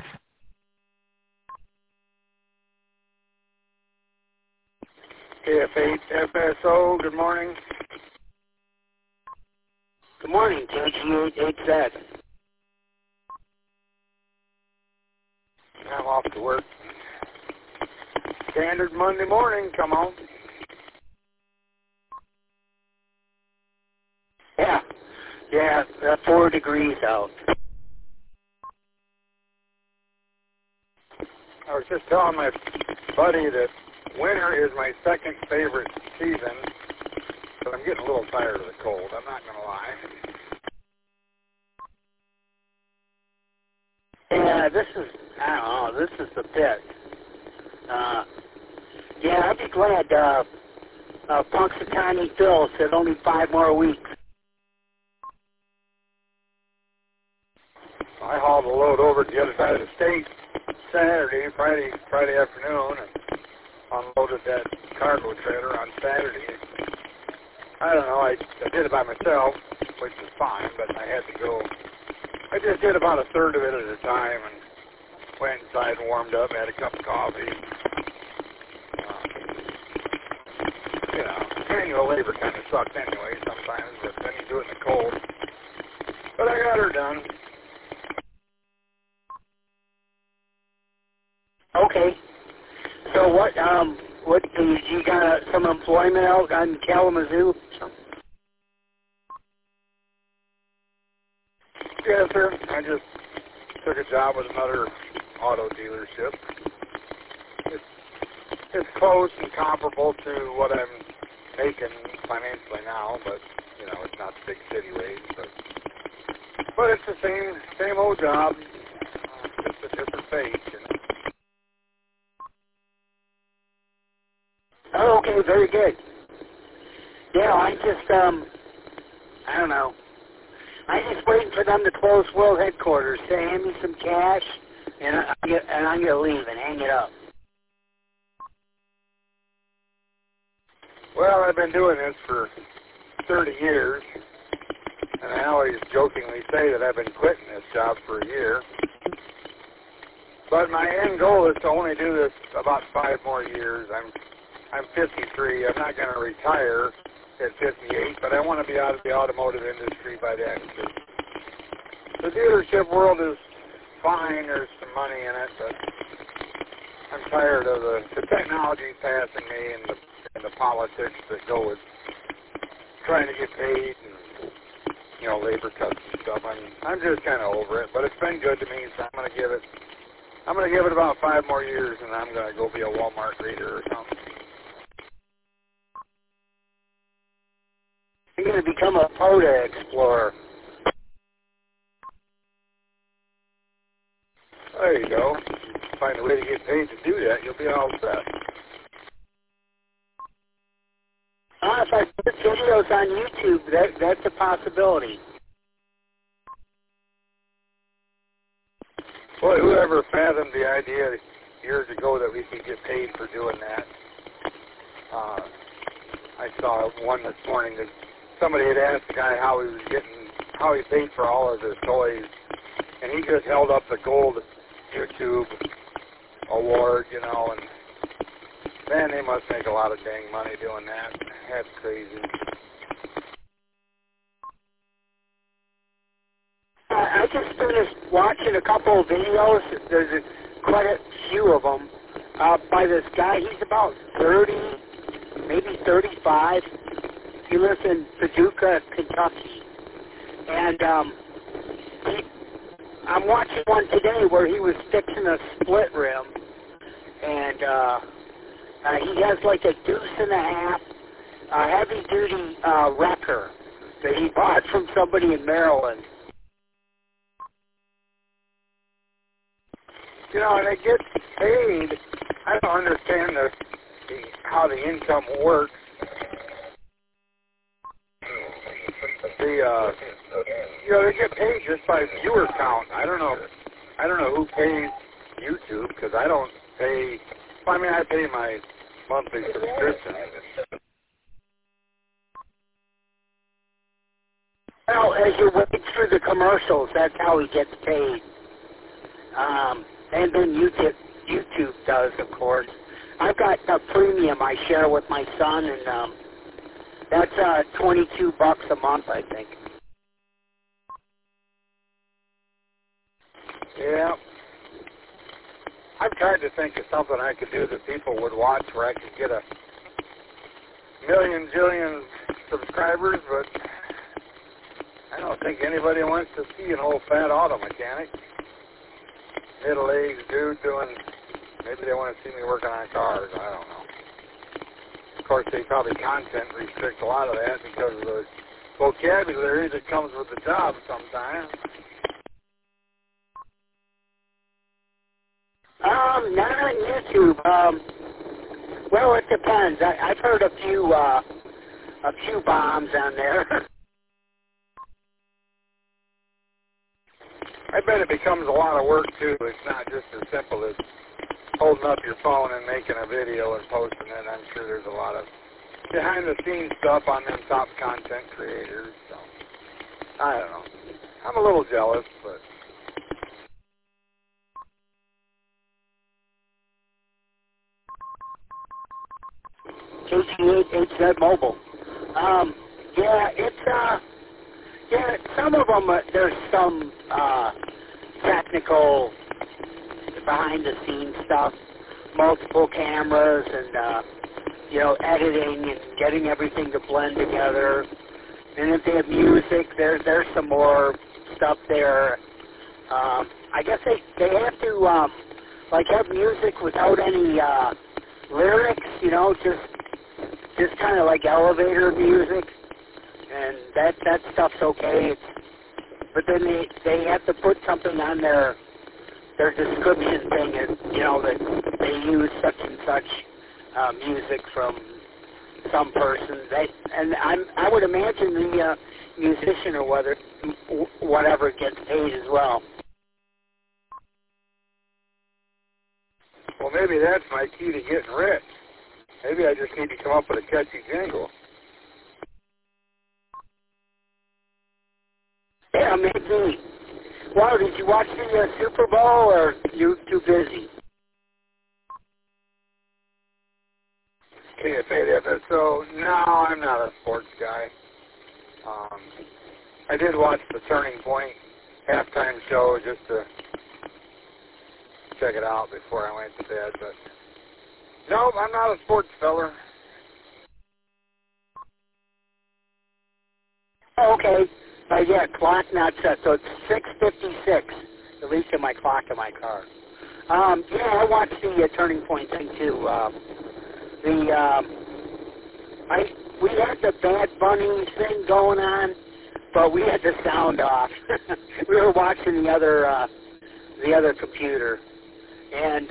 KF8FSO, good morning. Good morning, KG8HZ. I'm off to work. Standard Monday morning, come on. Yeah, 4 degrees out. I was just telling my buddy that winter is my second favorite season, but I'm getting a little tired of the cold, I'm not going to lie. Yeah, this is the pit. Yeah, I'd be glad, Punxsutawney Phil said only 5 more weeks. I hauled a load over to the other side of the state Friday afternoon, and unloaded that cargo trailer on Saturday. I don't know, I did it by myself, which is fine, but I had to go. I just did about a third of it at a time, and went inside and warmed up, had a cup of coffee. Manual labor kind of sucks anyway sometimes, but then you do it in the cold. But I got her done. Okay. So what you got some employment out on Kalamazoo? Yes, sir. I just took a job with another auto dealership. It's close and comparable to what I'm making financially now, but it's not the big city wage. But it's the same old job, just a different face. Oh, okay, very good. Yeah, I don't know. I'm just waiting for them to close world headquarters. Say, hand me some cash, and I'm gonna leave and hang it up. Well, I've been doing this for 30 years, and I always jokingly say that I've been quitting this job for a year. But my end goal is to only do this about 5 more years. I'm 53. I'm not going to retire at 58, but I want to be out of the automotive industry by then. The dealership world is fine. There's some money in it, but I'm tired of the technology passing me and the politics that go with trying to get paid and, you know, labor cuts and stuff. I'm just kind of over it, but it's been good to me, so I'm going to give it about 5 more years, and I'm going to go be a Walmart reader or something. You're going to become a POTA explorer. There you go. Find a way to get paid to do that, you'll be all set. If I put videos on YouTube, that's a possibility. Boy, whoever fathomed the idea years ago that we could get paid for doing that? I saw one this morning that somebody had asked the guy how he paid for all of his toys, and he just held up the gold YouTube award, you know, and man, they must make a lot of dang money doing that. That's crazy. I just finished watching a couple of videos. There's quite a few of them by this guy. He's about 30, maybe 35. He lives in Paducah, Kentucky. And I'm watching one today where he was fixing a split rim. And he has like a 1.5 heavy-duty wrecker that he bought from somebody in Maryland. You know, and they get paid. I don't understand how the income works. You know, they get paid just by viewer count. I don't know who pays YouTube, because I don't pay. I mean, I pay my monthly subscription. Well, as you wait through the commercials, that's how he gets paid. And then YouTube does, of course. I've got a premium I share with my son, and that's $22 a month, I think. Yeah. I've tried to think of something I could do that people would watch where I could get a jillion subscribers, but I don't think anybody wants to see an old fat auto mechanic. Middle-aged dude doing, maybe they want to see me working on cars, I don't know. Of course, they probably content restrict a lot of that because of the vocabulary that comes with the job sometimes. Not on YouTube. Well, it depends. I've heard a few bombs on there. I bet it becomes a lot of work, too. It's not just as simple as holding up your phone and making a video and posting it. I'm sure there's a lot of behind-the-scenes stuff on them top content creators. So, I don't know. I'm a little jealous, but... KC8HZ Mobile. Some of them, there's some technical behind-the-scenes stuff, multiple cameras and, editing and getting everything to blend together. And if they have music, there's some more stuff there. I guess they have to, have music without any lyrics, just kind of like elevator music. And that stuff's okay. But then they have to put something on their description thing, that they use such and such music from some person. I would imagine the musician or whatever gets paid as well. Well, maybe that's my key to getting rich. Maybe I just need to come up with a catchy jingle. Yeah, maybe. Wow, did you watch the Super Bowl, or you too busy? TFA, so no, I'm not a sports guy. I did watch the Turning Point halftime show just to check it out before I went to bed, but no, I'm not a sports feller. Okay. Yeah, clock not set. So it's 6:56, at least in my clock in my car. Yeah, I watched the Turning Point thing too. We had the Bad Bunny thing going on, but we had the sound off. We were watching the other computer, and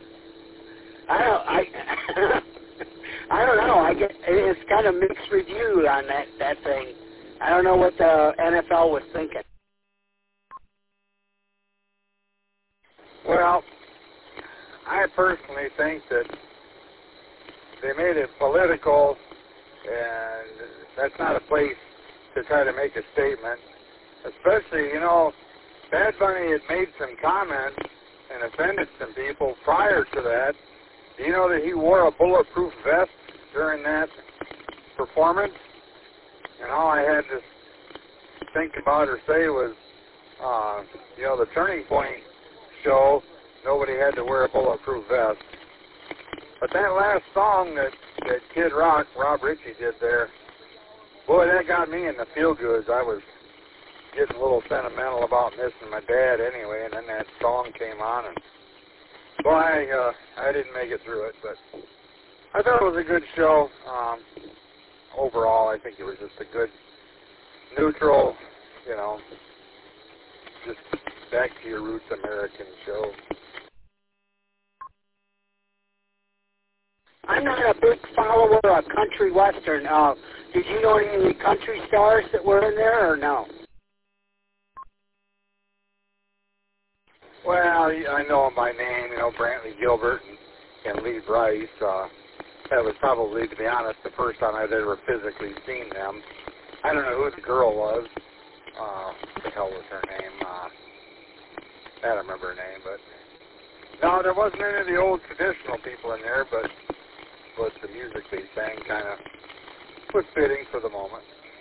I don't know. It's kind of mixed review on that thing. I don't know what the NFL was thinking. Well, I personally think that they made it political, and that's not a place to try to make a statement. Especially, Bad Bunny had made some comments and offended some people prior to that. Do you know that he wore a bulletproof vest during that performance? And all I had to think about or say was, the Turning Point show, nobody had to wear a bulletproof vest. But that last song that Kid Rock, Rob Ritchie, did there, boy, that got me in the feel-goods. I was getting a little sentimental about missing my dad anyway, and then that song came on, and boy, I didn't make it through it, but I thought it was a good show. Overall, I think it was just a good, neutral, just back to your roots American show. I'm not a big follower of country western. Did you know any of the country stars that were in there, or no? Well, I know them by name, Brantley Gilbert and Lee Brice. That was probably, to be honest, the first time I'd ever physically seen them. I don't know who the girl was. What the hell was her name? I don't remember her name, but no, there wasn't any of the old traditional people in there, but the music they sang kind of was fitting for the moment.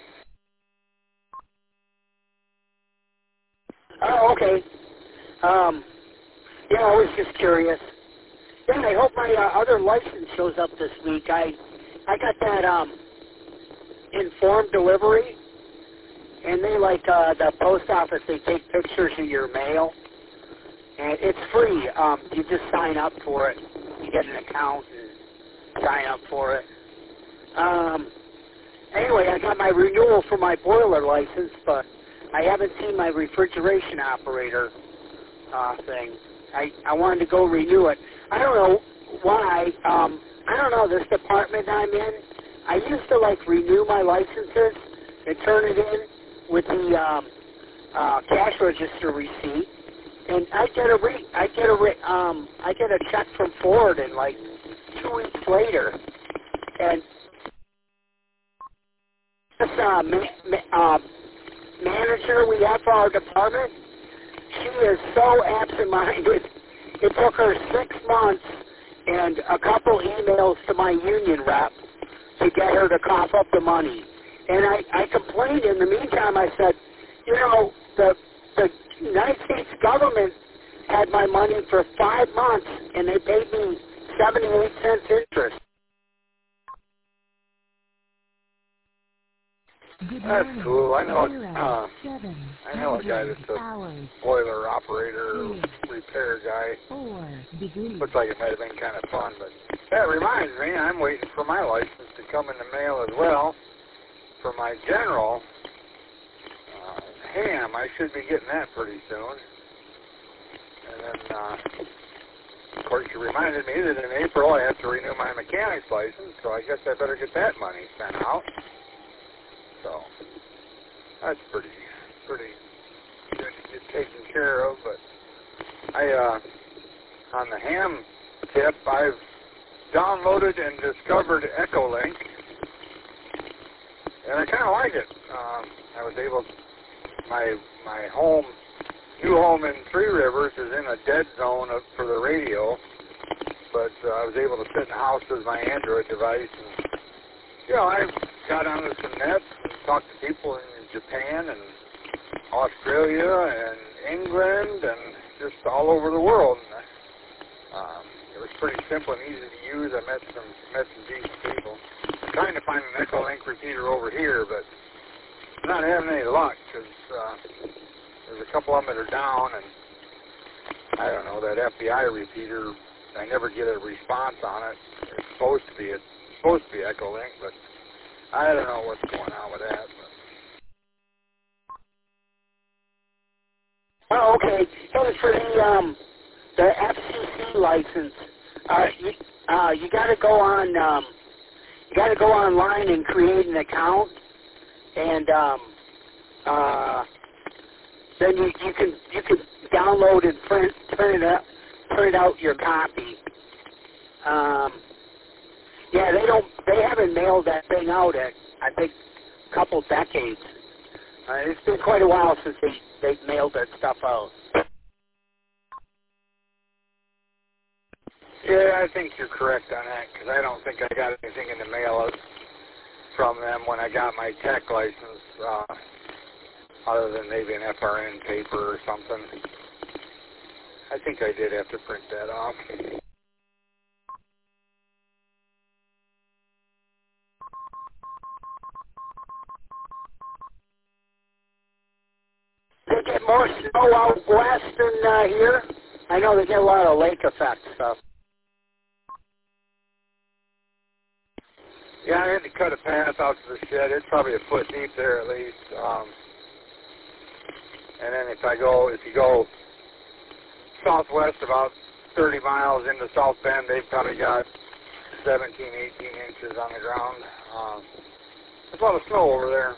Oh, okay. Yeah, I was just curious. Yeah, I hope my other license shows up this week. I got that informed delivery, and they the post office. They take pictures of your mail, and it's free. You just sign up for it. You get an account and sign up for it. Anyway, I got my renewal for my boiler license, but I haven't seen my refrigeration operator thing. I wanted to go renew it. I don't know why. I don't know, this department I'm in, I used to renew my licenses and turn it in with the cash register receipt, and I get a check from Ford in 2 weeks later, and this manager we have for our department, she is so absent-minded. It took her 6 months and a couple emails to my union rep to get her to cough up the money. And I complained. In the meantime, I said, the United States government had my money for 5 months, and they paid me 78 cents interest. That's cool. I know a guy that's a boiler operator, repair guy. Looks like it might have been kind of fun, but that reminds me, I'm waiting for my license to come in the mail as well for my general. Ham, I should be getting that pretty soon. And then, of course, you reminded me that in April I have to renew my mechanic's license, so I guess I better get that money sent out. So that's pretty good to get taken care of. But on the ham tip, I've downloaded and discovered Echolink, and I kind of like it. I was able, my new home in Three Rivers is in a dead zone for the radio, but I was able to sit in the house with my Android device. And, you know, I got onto some nets and talked to people in Japan and Australia and England and just all over the world. And, it was pretty simple and easy to use. I met some decent people. I'm trying to find an Echolink repeater over here, but I'm not having any luck because there's a couple of them that are down, and I don't know, that FBI repeater, I never get a response on it. It's supposed to be Echolink, but I don't know what's going on with that. But. Oh, okay. Hey, for the FCC license, you got to go on. You got to go online and create an account, and then you can download and print out your copy. Yeah, they haven't mailed that thing out at, I think, a couple decades. It's been quite a while since they mailed that stuff out. Yeah, I think you're correct on that, because I don't think I got anything in the mail from them when I got my tech license, other than maybe an FRN paper or something. I think I did have to print that off. They get more snow out west than here? I know they get a lot of lake effect stuff. Yeah, I had to cut a path out to the shed. It's probably a foot deep there at least. And then if you go southwest about 30 miles into South Bend, they've probably got 17, 18 inches on the ground. There's a lot of snow over there.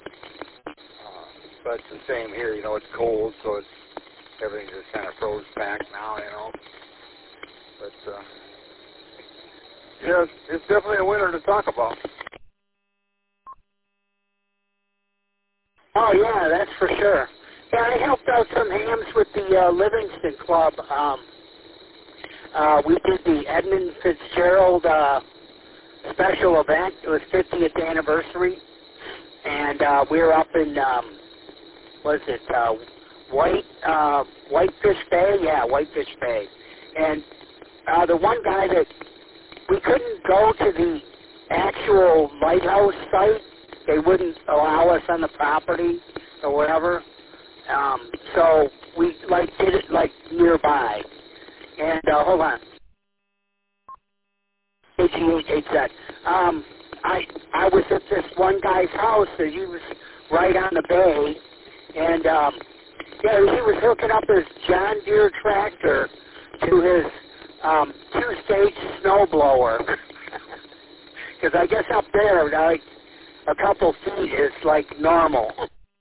But it's the same here, you know, it's cold, so everything just kind of froze back now, you know. But, yeah, it's definitely a winter to talk about. Oh, yeah, that's for sure. Yeah, I helped out some hams with the Livingston Club. We did the Edmund Fitzgerald special event. It was 50th anniversary. And we were up in, Whitefish Bay? Yeah, Whitefish Bay. And the one guy that we couldn't go to the actual lighthouse site. They wouldn't allow us on the property or whatever. So we did it nearby. And hold on. HEHZ. I was at this one guy's house, and he was right on the bay, and yeah, he was hooking up his John Deere tractor to his two-stage snowblower. Because I guess up there, a couple feet is normal.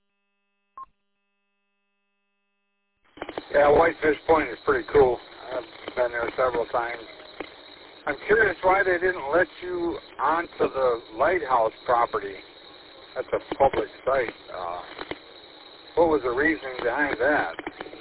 Yeah, Whitefish Point is pretty cool. I've been there several times. I'm curious why they didn't let you onto the lighthouse property. That's a public site. What was the reasoning behind that?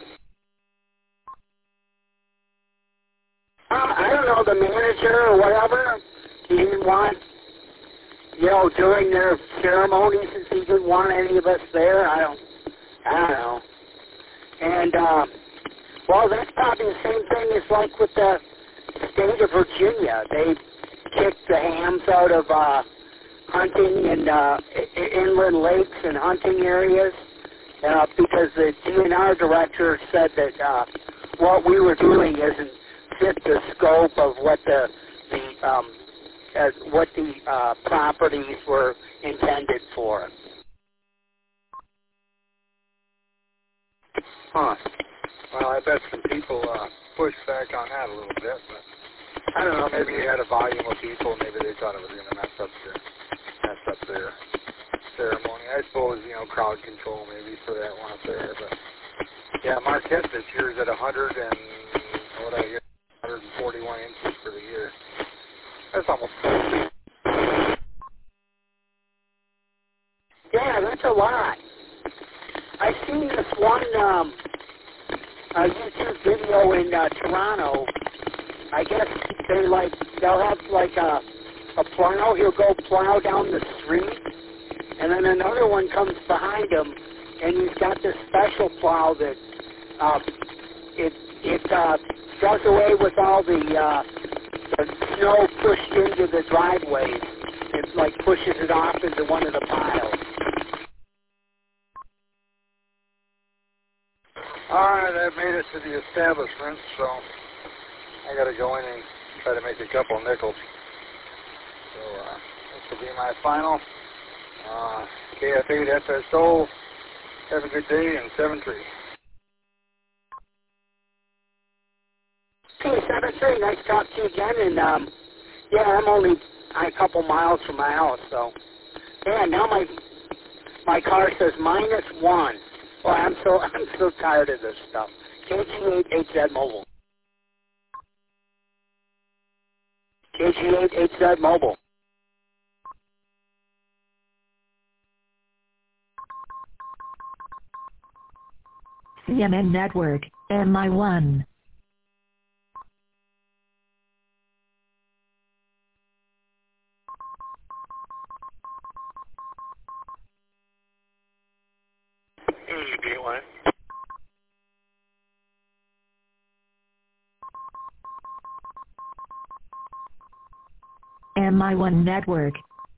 I don't know, the manager or whatever. He didn't want, during their ceremonies, he didn't want any of us there. I don't know. And, well, that's probably the same thing as with the state of Virginia. They kicked the hams out of hunting in inland lakes and hunting areas because the DNR director said that what we were doing isn't fit the scope of what the properties were intended for. Huh. Well, I bet some people pushed back on that a little bit, but I don't know, maybe they had a volume of people, maybe they thought it was going to mess up their ceremony. I suppose, crowd control maybe for that one up there, but yeah, Marquette this year is at 141 inches for the year. That's almost 40. Yeah, that's a lot. I seen this one YouTube video in Toronto I guess they'll have like a plow. He'll go plow down the street, and then another one comes behind him, and he's got this special plow that it does away with all the snow pushed into the driveways. It like pushes it off into one of the piles. All right, I've made it to the establishment, so I got to go in and try to make a couple nickels. So this will be my final. KF8 FSO. Have a good day, and 7-3. Hey, 7-3, nice to talk to you again. And yeah, I'm only a couple miles from my house, so yeah. Now my car says -1. Well, I'm so tired of this stuff. KG8HZ Mobile. KG8HZ Mobile. CMN Network, MI1. Gateway. MI1 Network.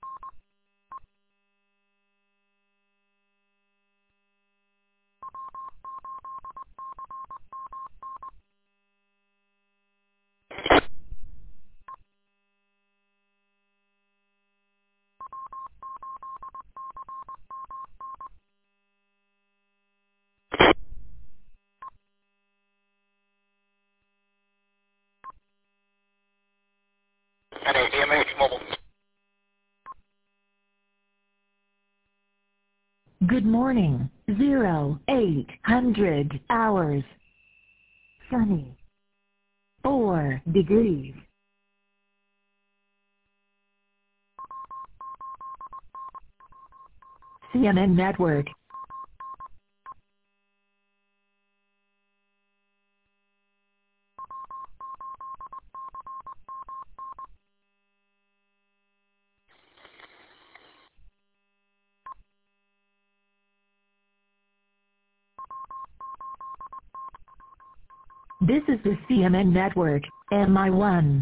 DMH Mobile. Good morning. 0800 hours. Sunny. 4 degrees. CNN Network. This is the CNN Network, MI1.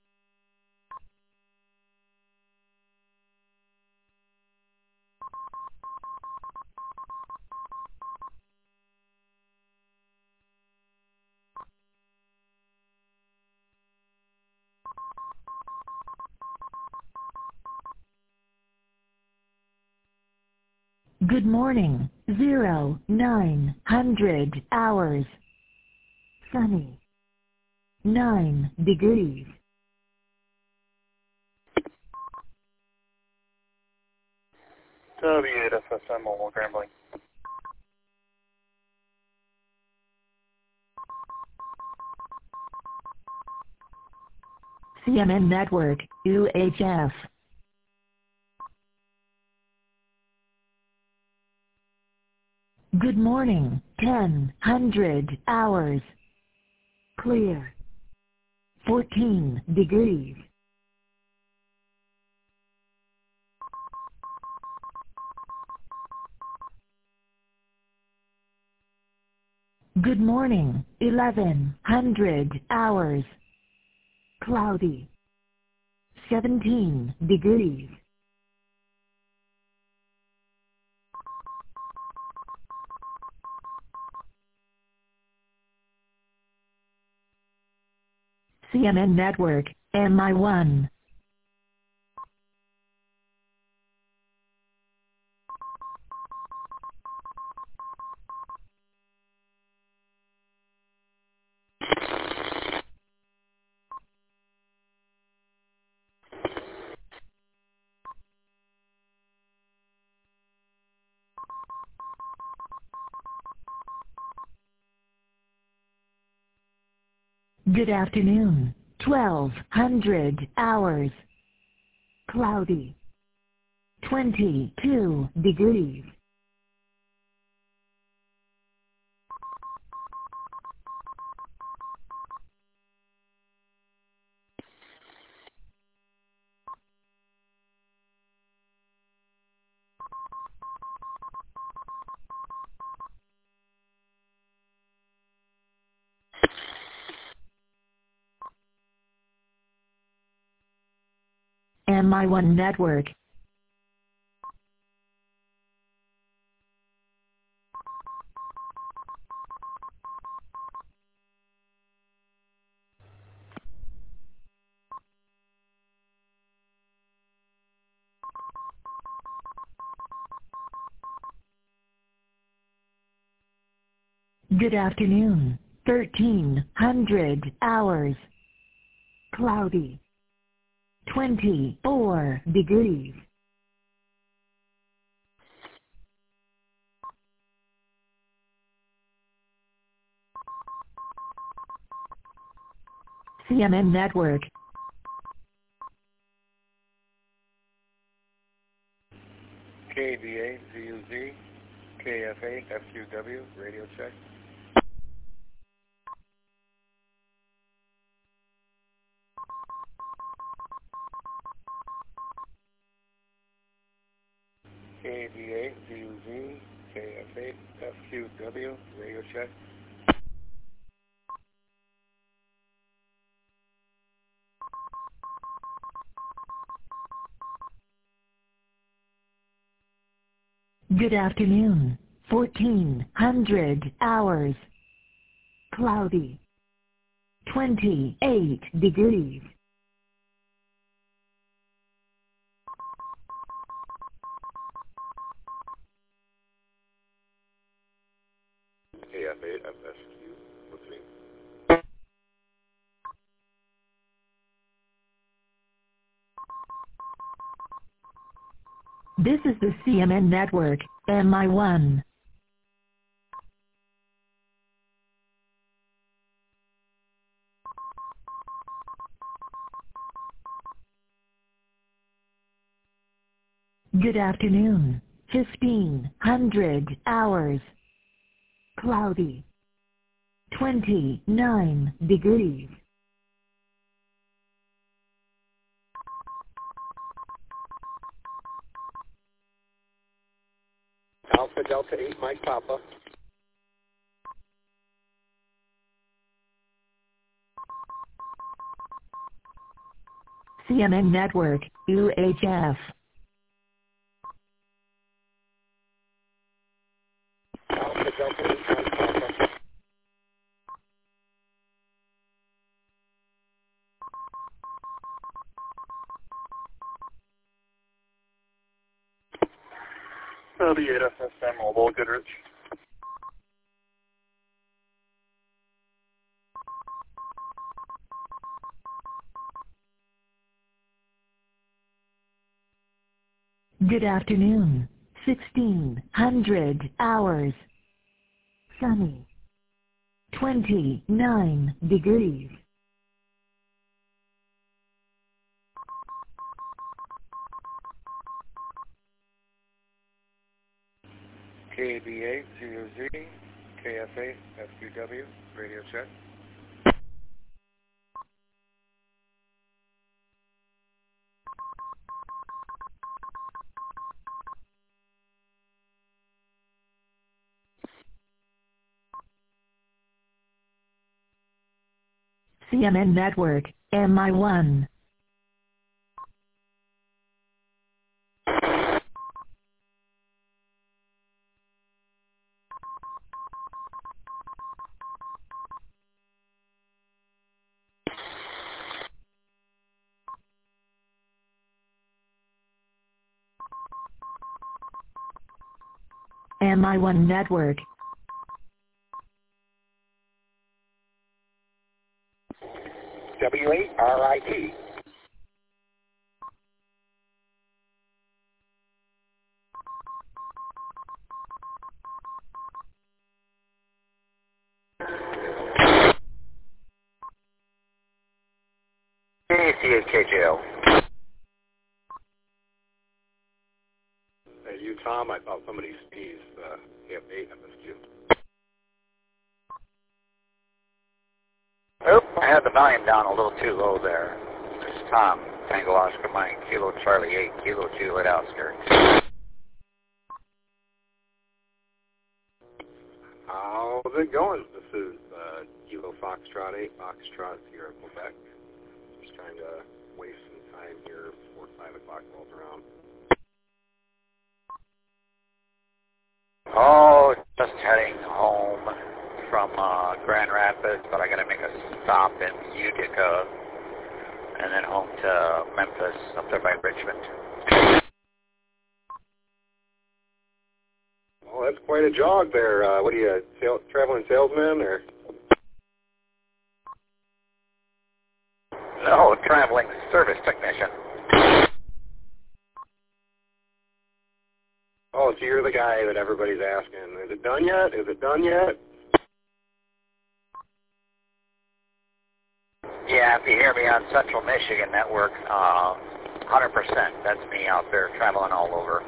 Good morning. 0900 hours. Sunny. 9 degrees. W8FSM Mobile Grambling. CNN Network, UHF. Good morning. 1000 hours. Clear. 14 degrees. Good morning. 1100 hours. Cloudy. 17 degrees. CNN Network, MI1. Good afternoon. 1200 hours. Cloudy. 22 degrees. MI1 Network. Good afternoon. 1300 hours. Cloudy. 24 degrees. CNN Network. KBA, ZUZ, KFA, FQW, radio check. KBA, ZUZ, KFA, FQW, radio check. Good afternoon. 1400 hours. Cloudy. 28 degrees. KFA, FSQ, what's me? This is the CNN Network, MI1. Good afternoon. 1500 hours. Cloudy. 29 degrees. Alpha Delta 8 Mike Papa. CNN Network, UHF. Alpha Delta 8 Mike Papa. The 8 FSM Mobile, Goodrich. Good afternoon. 1600 hours. Sunny. 29 degrees. KBA, ZUZ, KFA, FQW, radio check. CNN Network, MI1. MI1 Network. W8RIT. KJL. Hey, you, Tom, I thought somebody sneezed. KFA, FSQ. Oop, I had the volume down a little too low there. This is Tom, Tango Oscar Mike, Kilo Charlie 8, Kilo Juliet Outskirts. How's it going? This is Kilo Foxtrot 8, Foxtrot Sierra, Quebec. Just trying to waste some time here before 5 o'clock rolls around. Oh, just heading home from Grand Rapids, but I got to make a stop in Utica and then home to Memphis, up there by Richmond. Well, that's quite a jog there. What are you, traveling salesman or? No, traveling service technician. Oh, so you're the guy that everybody's asking, is it done yet? Is it done yet? Yeah, if you hear me on Central Michigan Network, 100%, that's me out there traveling all over.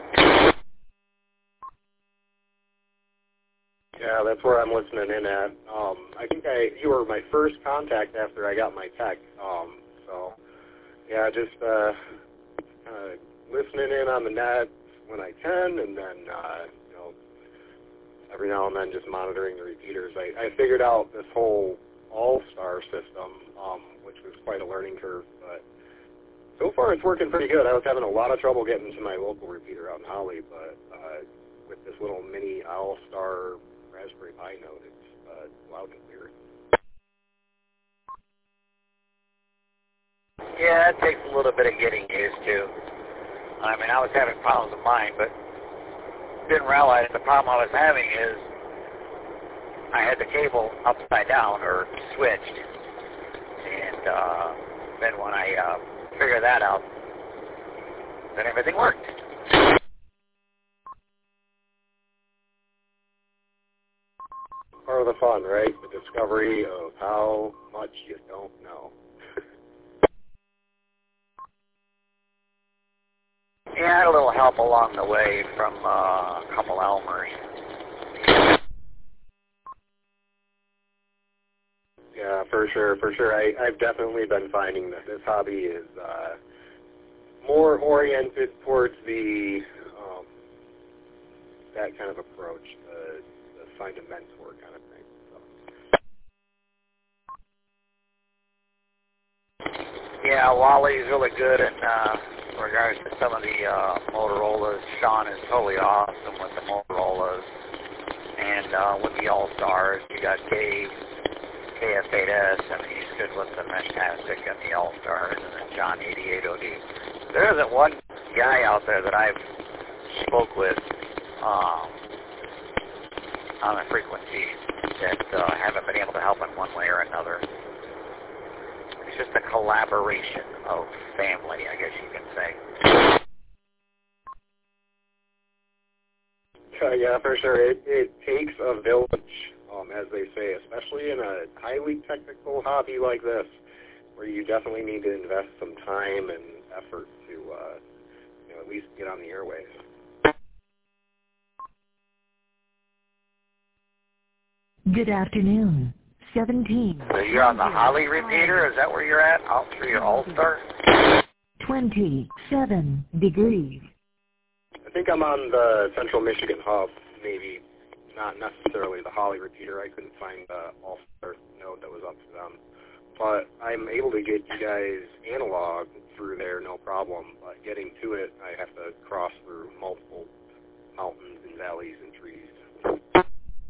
Yeah, that's where I'm listening in at. I think you were my first contact after I got my tech. So, yeah, just listening in on the net when I can, and then, every now and then just monitoring the repeaters. I figured out this whole All-Star system, which was quite a learning curve, but so far it's working pretty good. I was having a lot of trouble getting to my local repeater out in Holly, but with this little mini All-Star Raspberry Pi node, it's loud and clear. Yeah, it takes a little bit of getting used to. I mean, I was having problems with mine, but didn't realize the problem I was having is I had the cable upside down or switched, and then when I figured that out, then everything worked. Part of the fun, right? The discovery of how much you don't know. Yeah, I had a little help along the way from a couple Elmers. Yeah, for sure. I've definitely been finding that this hobby is more oriented towards the that kind of approach, the find a mentor kind of thing. So. Yeah, Wally's really good in regards to some of the Motorola's. Sean is totally awesome with the Motorola's. And with the All-Stars, you got Dave, KF8S, I mean, he's good with the Fantastic and the All-Stars, and then John 88OD. There isn't one guy out there that I've spoke with on a frequency that haven't been able to help in one way or another. It's just a collaboration of family, I guess you can say. Yeah, for sure. It takes a village, as they say, especially in a highly technical hobby like this, where you definitely need to invest some time and effort to at least get on the airwaves. Good afternoon. 17. So you're on the Holly repeater? Is that where you're at? Out through your All-Star? 27 degrees. I think I'm on the Central Michigan hub, maybe not necessarily the Holly repeater. I couldn't find the All-Star node that was up to them. But I'm able to get you guys analog through there, no problem. But getting to it, I have to cross through multiple mountains and valleys and trees.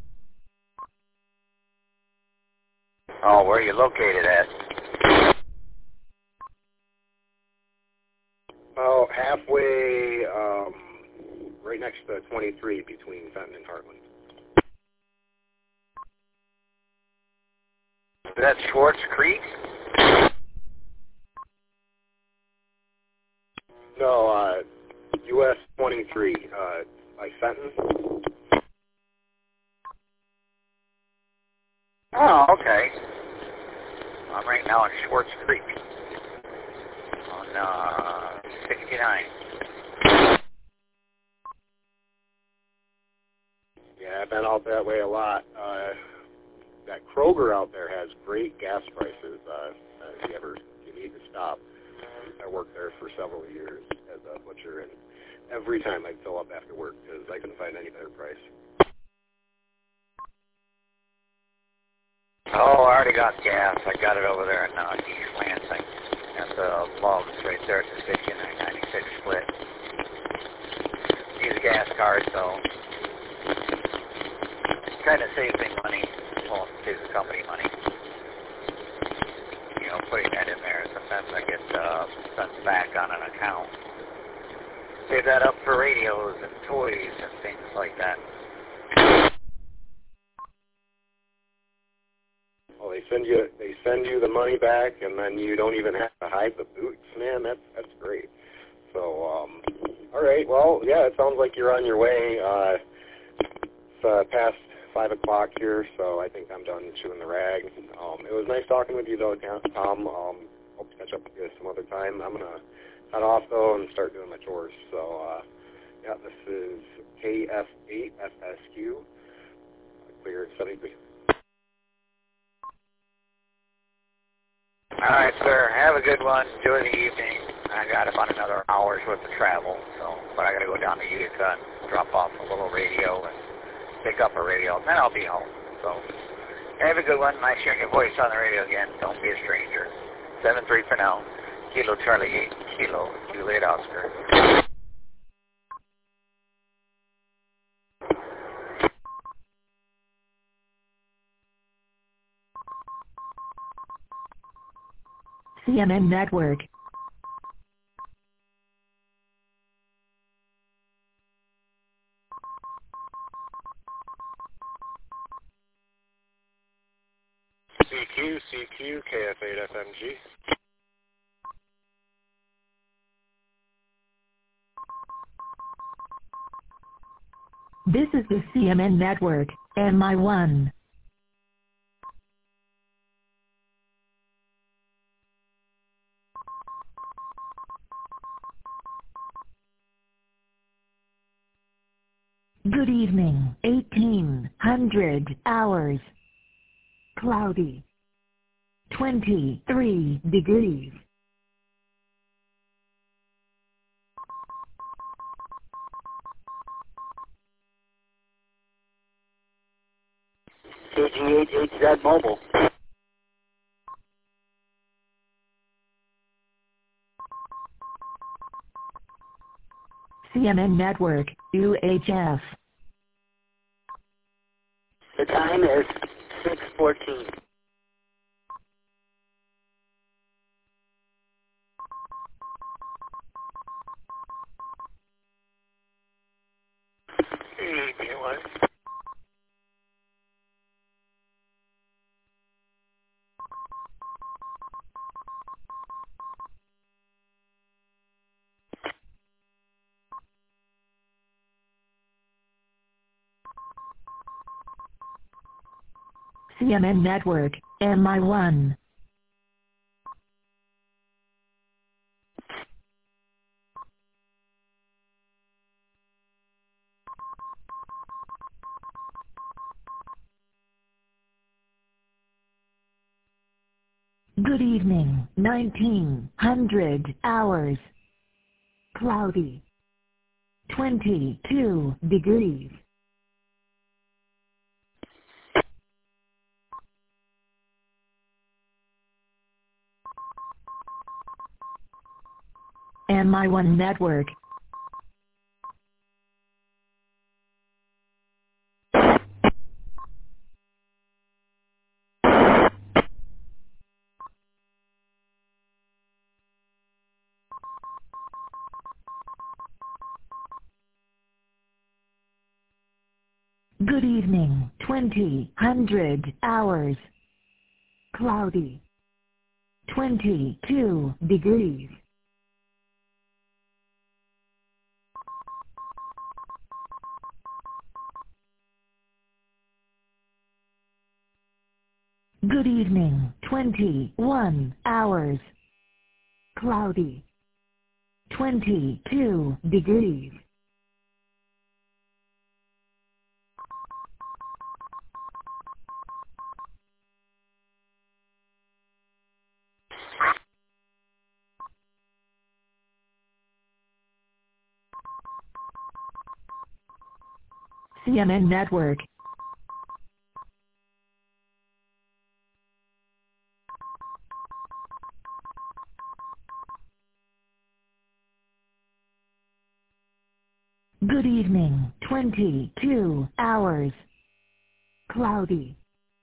Oh, where are you located at? Oh, halfway, right next to 23 between Fenton and Heartland. Is that Schwartz Creek? No, US 23, by Fenton. Oh, okay. I'm right now on Schwartz Creek on 69. Yeah, I've been out that way a lot. That Kroger out there has great gas prices. If you need to stop. I worked there for several years as a butcher, and every time I'd fill up after work because I couldn't find any better price. Oh, I already got gas. I got it over there in East Lansing. And logs right there at the 5996 split. Use a gas card, so kind of saves me money. Well, saves the company money. You know, putting that in there. Sometimes I get sent back on an account. Save that up for radios and toys and things like that. Well, they send you the money back, and then you don't even have to hide the boots. Man, that's great. So, all right. Well, yeah, it sounds like you're on your way. It's past 5 o'clock here, so I think I'm done chewing the rag. It was nice talking with you, though, Tom. Hope to catch up with you some other time. I'm gonna head off though and start doing my chores. So, yeah, this is KF8FSQ. Clear 73. All right, sir. Have a good one. Enjoy the evening. I got about another hour's worth of travel, but I got to go down to Utica and drop off a little radio and pick up a radio, and then I'll be home. So have a good one. Nice hearing your voice on the radio again. Don't be a stranger. 7-3 for now. Kilo Charlie 8 Kilo Juliet Oscar. CNN Network. CQ, KF8FMG. This is the CNN Network, MI1. Good evening, 1800 hours. Cloudy. 23 degrees. KGHHZ Mobile. CNN Network, UHF. The time is 6:14. CNN Network, MI1. Good evening, 1900 hours. Cloudy. 22 degrees. MI1 Network. Good evening, 2000 hours. Cloudy. 22 degrees. Good evening, 21 hours. Cloudy. 22 degrees. CNN Network. Good evening. 22 hours. Cloudy.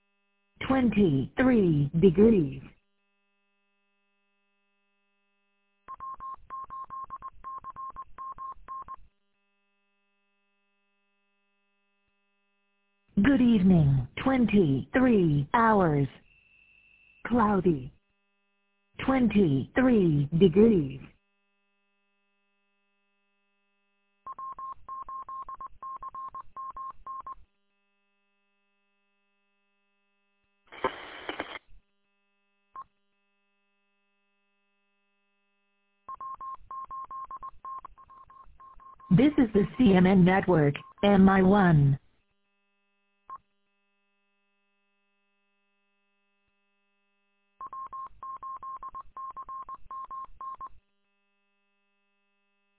23 degrees. Good evening. 23 hours. Cloudy. 23 degrees. This is the CNN Network, MI1.